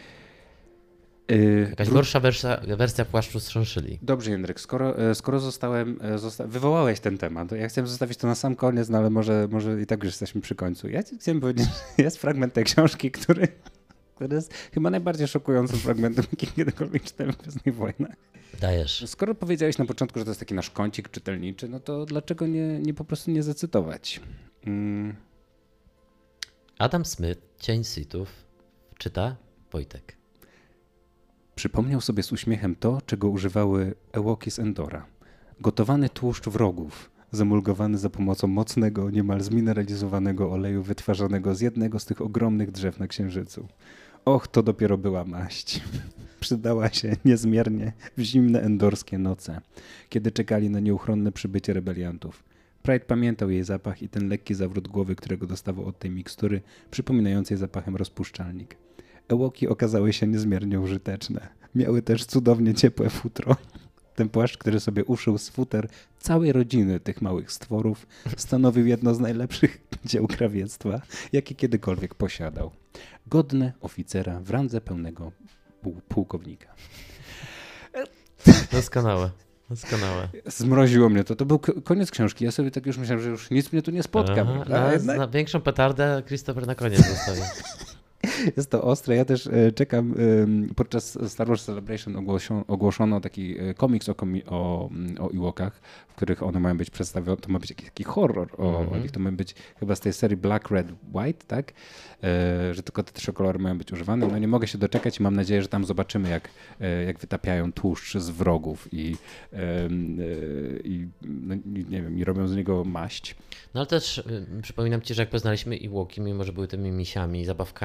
Jakaś gorsza wersja, wersja płaszczu z Szynszyli. Dobrze, Jędrek, skoro, skoro zostałem, zosta... wywołałeś ten temat, to ja chciałem zostawić to na sam koniec, no ale może, może i tak już jesteśmy przy końcu. Ja chciałem powiedzieć, że jest fragment tej książki, który, który jest chyba najbardziej szokującym fragmentem, jaki kiedykolwiek czytałem w Gwiezdnych Wojnach. Dajesz. Skoro powiedziałeś na początku, że to jest taki nasz kącik czytelniczy, no to dlaczego nie, nie po prostu nie zacytować? Hmm. Adam Smith, Cień Sithów, czyta Wojtek. Przypomniał sobie z uśmiechem to, czego używały Ewoki z Endora. Gotowany tłuszcz wrogów, zamulgowany za pomocą mocnego, niemal zmineralizowanego oleju wytwarzanego z jednego z tych ogromnych drzew na Księżycu. Och, to dopiero była maść. Przydała się niezmiernie w zimne endorskie noce, kiedy czekali na nieuchronne przybycie rebeliantów. Pride pamiętał jej zapach i ten lekki zawrót głowy, którego dostawał od tej mikstury, przypominającej zapachem rozpuszczalnik. Ewoki okazały się niezmiernie użyteczne. Miały też cudownie ciepłe futro. Ten płaszcz, który sobie uszył z futer całej rodziny tych małych stworów, stanowił jedno z najlepszych dzieł krawiectwa, jakie kiedykolwiek posiadał. Godne oficera w randze pełnego pułkownika. Doskonałe. Doskonałe. Zmroziło mnie to. To był koniec książki. Ja sobie tak już myślałem, że już nic mnie tu nie spotka. Aha, a jednak... Na większą petardę Christopher na koniec zostawił. Jest to ostre. Ja też czekam. Podczas Star Wars Celebration ogłoszono, ogłoszono taki komiks o, komi- o, o Ewokach, w których one mają być przedstawione. To ma być jakiś taki horror o, mm-hmm. o nich. To ma być chyba z tej serii Black, Red, White, tak? E, że tylko te trzy kolory mają być używane. No nie mogę się doczekać i mam nadzieję, że tam zobaczymy, jak, jak wytapiają tłuszcz z wrogów i, e, i no, nie wiem, i robią z niego maść. No ale też y, przypominam ci, że jak poznaliśmy Ewoki, mimo że były tymi misiami i zabawkami, no to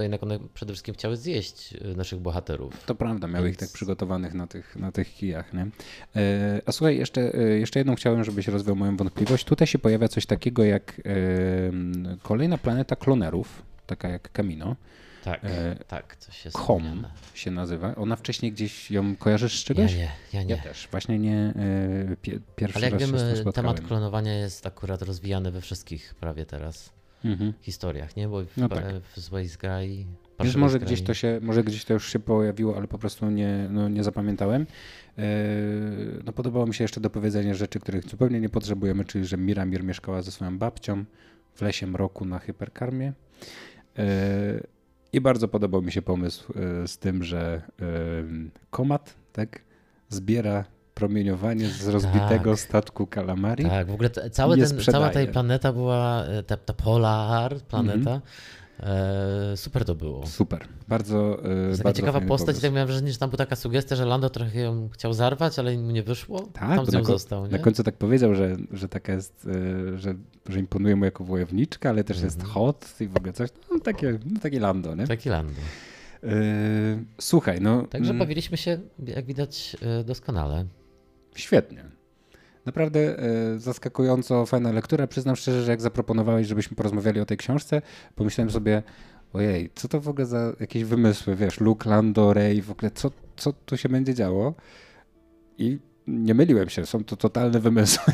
jednak one przede wszystkim chciały zjeść naszych bohaterów. To prawda, miały Więc... ich tak przygotowanych na tych, na tych kijach, nie? E, a słuchaj, jeszcze, jeszcze jedną chciałem, żebyś rozwiał moją wątpliwość. Tutaj się pojawia coś takiego jak e, kolejna planeta klonerów, taka jak Kamino. Tak, e, tak, coś jest Kom wspomniane. się nazywa. Ona wcześniej gdzieś ją kojarzysz z czegoś? Ja nie, ja nie. Ja też. Właśnie nie e, pie, pierwszy Ale jak raz się z tym wiemy, spotkałem. temat klonowania jest akurat rozwijany we wszystkich prawie teraz Mhm. historiach, nie? Bo w, No tak. w złej zgrai... Więc może gdzieś to się, może gdzieś to już się pojawiło, ale po prostu nie, no, nie zapamiętałem. E, no podobało mi się jeszcze dopowiedzenie rzeczy, których zupełnie nie potrzebujemy, czyli że Miramir mieszkała ze swoją babcią w lesie mroku na Hyperkarmie. E, I bardzo podobał mi się pomysł e, z tym, że e, Komat, tak, zbiera promieniowanie z rozbitego Tak. statku Calamari. Tak, w ogóle te, cały nie ten, cała ta planeta była, ta, ta Polar planeta, Mhm. e, super to było. Super, bardzo To jest taka bardzo ciekawa fajny postać, pomysł. tak miałem wrażenie, że tam była taka sugestia, że Lando trochę ją chciał zarwać, ale mu nie wyszło. Tak, tam bo z nią na, ko- został, nie? na końcu tak powiedział, że, że taka jest, y, że, że imponuje mu jako wojowniczka, ale też Mhm. jest hot i w ogóle coś. No takie, no takie Lando, nie? Taki Lando. Y, słuchaj, no Także mm, bawiliśmy się, jak widać, e, doskonale. świetnie. Naprawdę y, zaskakująco fajna lektura. Przyznam szczerze, że jak zaproponowałeś, żebyśmy porozmawiali o tej książce, pomyślałem sobie, ojej, co to w ogóle za jakieś wymysły, wiesz, Luke, Lando, Rey, w ogóle co, co tu się będzie działo? I nie myliłem się, są to totalne wymysły.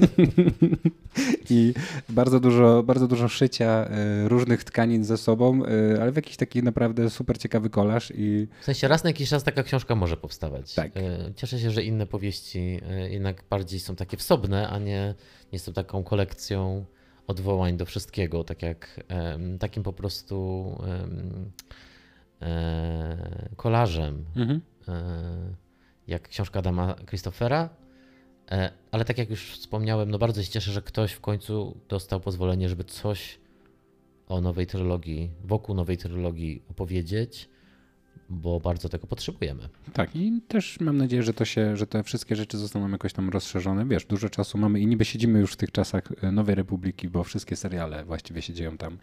I bardzo dużo, bardzo dużo szycia y, różnych tkanin ze sobą, y, ale w jakiś taki naprawdę super ciekawy kolaż i W sensie raz na jakiś czas taka książka może powstawać. Tak. E, Cieszę się, że inne powieści e, jednak bardziej są takie wsobne, a nie, nie są taką kolekcją odwołań do wszystkiego, tak jak em, takim po prostu em, e, kolażem, mhm. e, jak książka Adama Christophera. E, ale tak jak już wspomniałem, no bardzo się cieszę, że ktoś w końcu dostał pozwolenie, żeby coś o nowej trylogii, wokół nowej trylogii opowiedzieć, bo bardzo tego potrzebujemy. Tak, i też mam nadzieję, że to się, że te wszystkie rzeczy zostaną jakoś tam rozszerzone. Wiesz, dużo czasu mamy i niby siedzimy już w tych czasach Nowej Republiki, bo wszystkie seriale właściwie się dzieją tam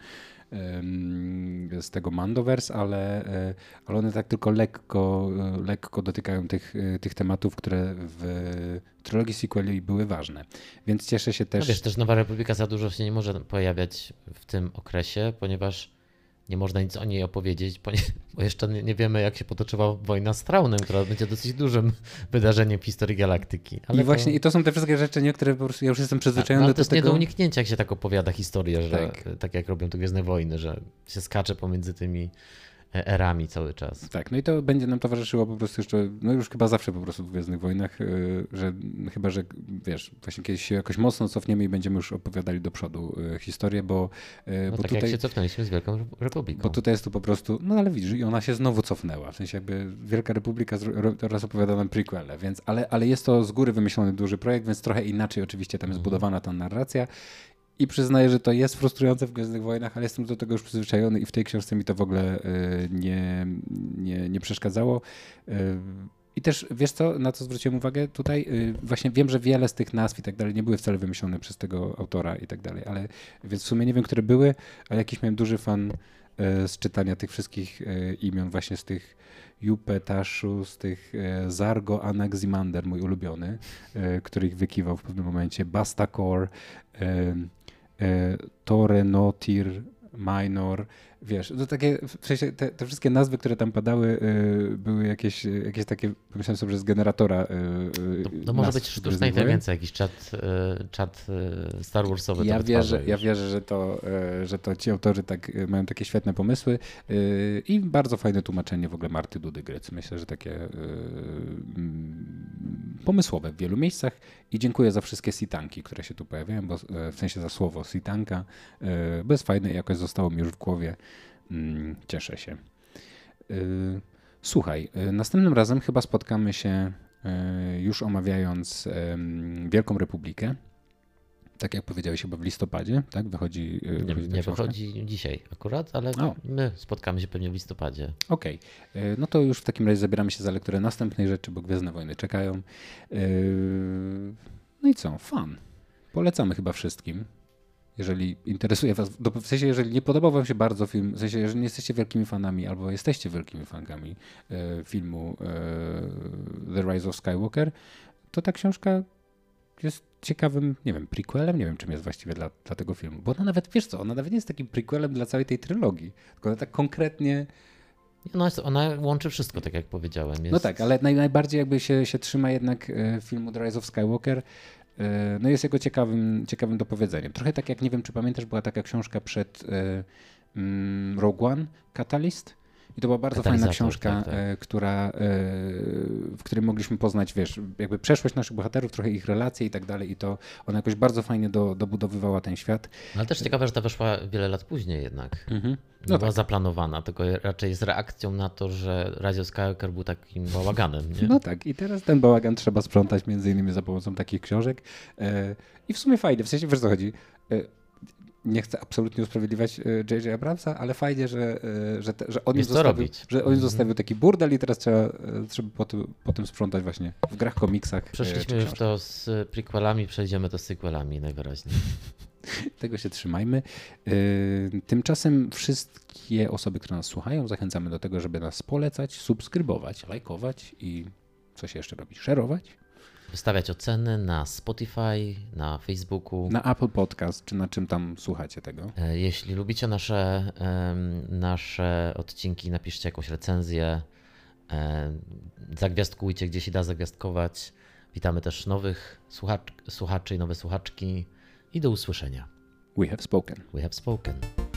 ym, z tego Mandoverse, ale, y, ale one tak tylko lekko, y, lekko dotykają tych, y, tych tematów, które w trylogii sequeli były ważne. Więc cieszę się też... No wiesz, też Nowa Republika za dużo się nie może pojawiać w tym okresie, ponieważ nie można nic o niej opowiedzieć, bo jeszcze nie wiemy, jak się potoczyła wojna z Traunem, która będzie dosyć dużym wydarzeniem w historii galaktyki. Ale I właśnie, to... i to są te wszystkie rzeczy, nie, które po prostu ja już jestem przyzwyczajony no, ale do to jest tego. nie do uniknięcia, jak się tak opowiada historię, że Tak. tak jak robią to Gwiezdne Wojny, że się skacze pomiędzy tymi erami cały czas. Tak, no i to będzie nam towarzyszyło po prostu jeszcze, no już chyba zawsze po prostu w Gwiezdnych Wojnach, yy, że chyba, że wiesz, właśnie kiedyś się jakoś mocno cofniemy i będziemy już opowiadali do przodu yy, historię, bo, yy, No bo tak tutaj... jak się cofnęliśmy z Wielką Republiką. Bo tutaj jest to po prostu, no ale widzisz, i ona się znowu cofnęła. W sensie jakby Wielka Republika zro- teraz opowiada nam prequele, więc, ale, ale jest to z góry wymyślony duży projekt, więc trochę inaczej oczywiście tam jest Mhm. budowana ta narracja. I przyznaję, że to jest frustrujące w Gwiezdnych Wojnach, ale jestem do tego już przyzwyczajony i w tej książce mi to w ogóle y, nie, nie, nie przeszkadzało. Y, I też wiesz co, na co zwróciłem uwagę tutaj? Y, właśnie wiem, że wiele z tych nazw i tak dalej nie były wcale wymyślone przez tego autora i tak dalej, ale więc w sumie nie wiem, które były, ale jakiś miałem duży fan y, z czytania tych wszystkich y, imion właśnie z tych Jupe, Tashu, z tych y, Zargo, Anaximander, mój ulubiony, y, który ich wykiwał w pewnym momencie, Bastakor, y, Tore, Notir, Minor, wiesz, to takie, w sensie te, te wszystkie nazwy, które tam padały, y, były jakieś, jakieś takie, pomyślałem sobie, że z generatora. Y, To, to może nazw być z sztuczna Gwiezdnych Wojen. inteligencja, jakiś czat, y, czat y, Star Warsowy. Ja to wierzę, wytwarza ja już. wierzę, że to, y, że to ci autorzy tak y, mają takie świetne pomysły y, i bardzo fajne tłumaczenie w ogóle Marty Dudy-Gryc. Myślę, że takie y, mm, pomysłowe w wielu miejscach i dziękuję za wszystkie sitanki, które się tu pojawiają, bo, y, w sensie za słowo sitanka, y, bo jest fajne i jakoś zostało mi już w głowie. Mm, cieszę się. Y, Słuchaj, y, następnym razem chyba spotkamy się y, już omawiając ym, Wielką Republikę. Tak jak powiedziałeś, chyba w listopadzie, tak? Wychodzi, y, Nie, wychodzi ta nie książka? wychodzi dzisiaj akurat, ale O. my spotkamy się pewnie w listopadzie. Okej, y, no to już w takim razie zabieramy się za lekturę następnej rzeczy, bo Gwiezdne Wojny czekają. Y, No i co? Fan. Polecamy chyba wszystkim. jeżeli interesuje was, w sensie jeżeli nie podobał wam się bardzo film, w sensie jeżeli nie jesteście wielkimi fanami albo jesteście wielkimi fankami e, filmu e, The Rise of Skywalker, to ta książka jest ciekawym, nie wiem, prequelem, nie wiem czym jest właściwie dla, dla tego filmu, bo ona nawet, wiesz co, ona nawet nie jest takim prequelem dla całej tej trylogii, tylko ona tak konkretnie... No, jest, ona łączy wszystko, tak jak powiedziałem. Jest... No tak, ale naj, najbardziej jakby się, się trzyma jednak e, filmu The Rise of Skywalker, e, no jest jego ciekawym, ciekawym dopowiedzeniem. Trochę tak jak, nie wiem czy pamiętasz, była taka książka przed e, mm, Rogue One, Catalyst. I to była bardzo fajna książka, tak, tak. E, która, e, w której mogliśmy poznać, wiesz, jakby przeszłość naszych bohaterów, trochę ich relacje i tak dalej i to ona jakoś bardzo fajnie do, dobudowywała ten świat. Ale też ciekawe, że ta wyszła wiele lat później jednak. Mhm. No była tak. zaplanowana, tylko raczej jest reakcją na to, że Rise of Skywalker był takim bałaganem. Nie? No tak i teraz ten bałagan trzeba sprzątać między innymi za pomocą takich książek e, i w sumie fajnie, w sensie wiesz co chodzi, e, nie chcę absolutnie usprawiedliwiać J J Abramsa, ale fajnie, że, że, te, że on już zostawił, że on już zostawił taki burdel i teraz trzeba, trzeba po, tym, po tym sprzątać właśnie w grach, komiksach. Przeszliśmy już to z prequelami, przejdziemy to z sequelami najwyraźniej. Tego się trzymajmy. Tymczasem wszystkie osoby, które nas słuchają, zachęcamy do tego, żeby nas polecać, subskrybować, lajkować i co się jeszcze robić? Szerować? Wystawiać oceny na Spotify, na Facebooku. Na Apple Podcast, czy na czym tam słuchacie tego. Jeśli lubicie nasze, nasze odcinki, napiszcie jakąś recenzję. Zagwiazdkujcie, gdzie się da zagwiazdkować. Witamy też nowych słuchacz, słuchaczy i nowe słuchaczki. I do usłyszenia. We have spoken. We have spoken.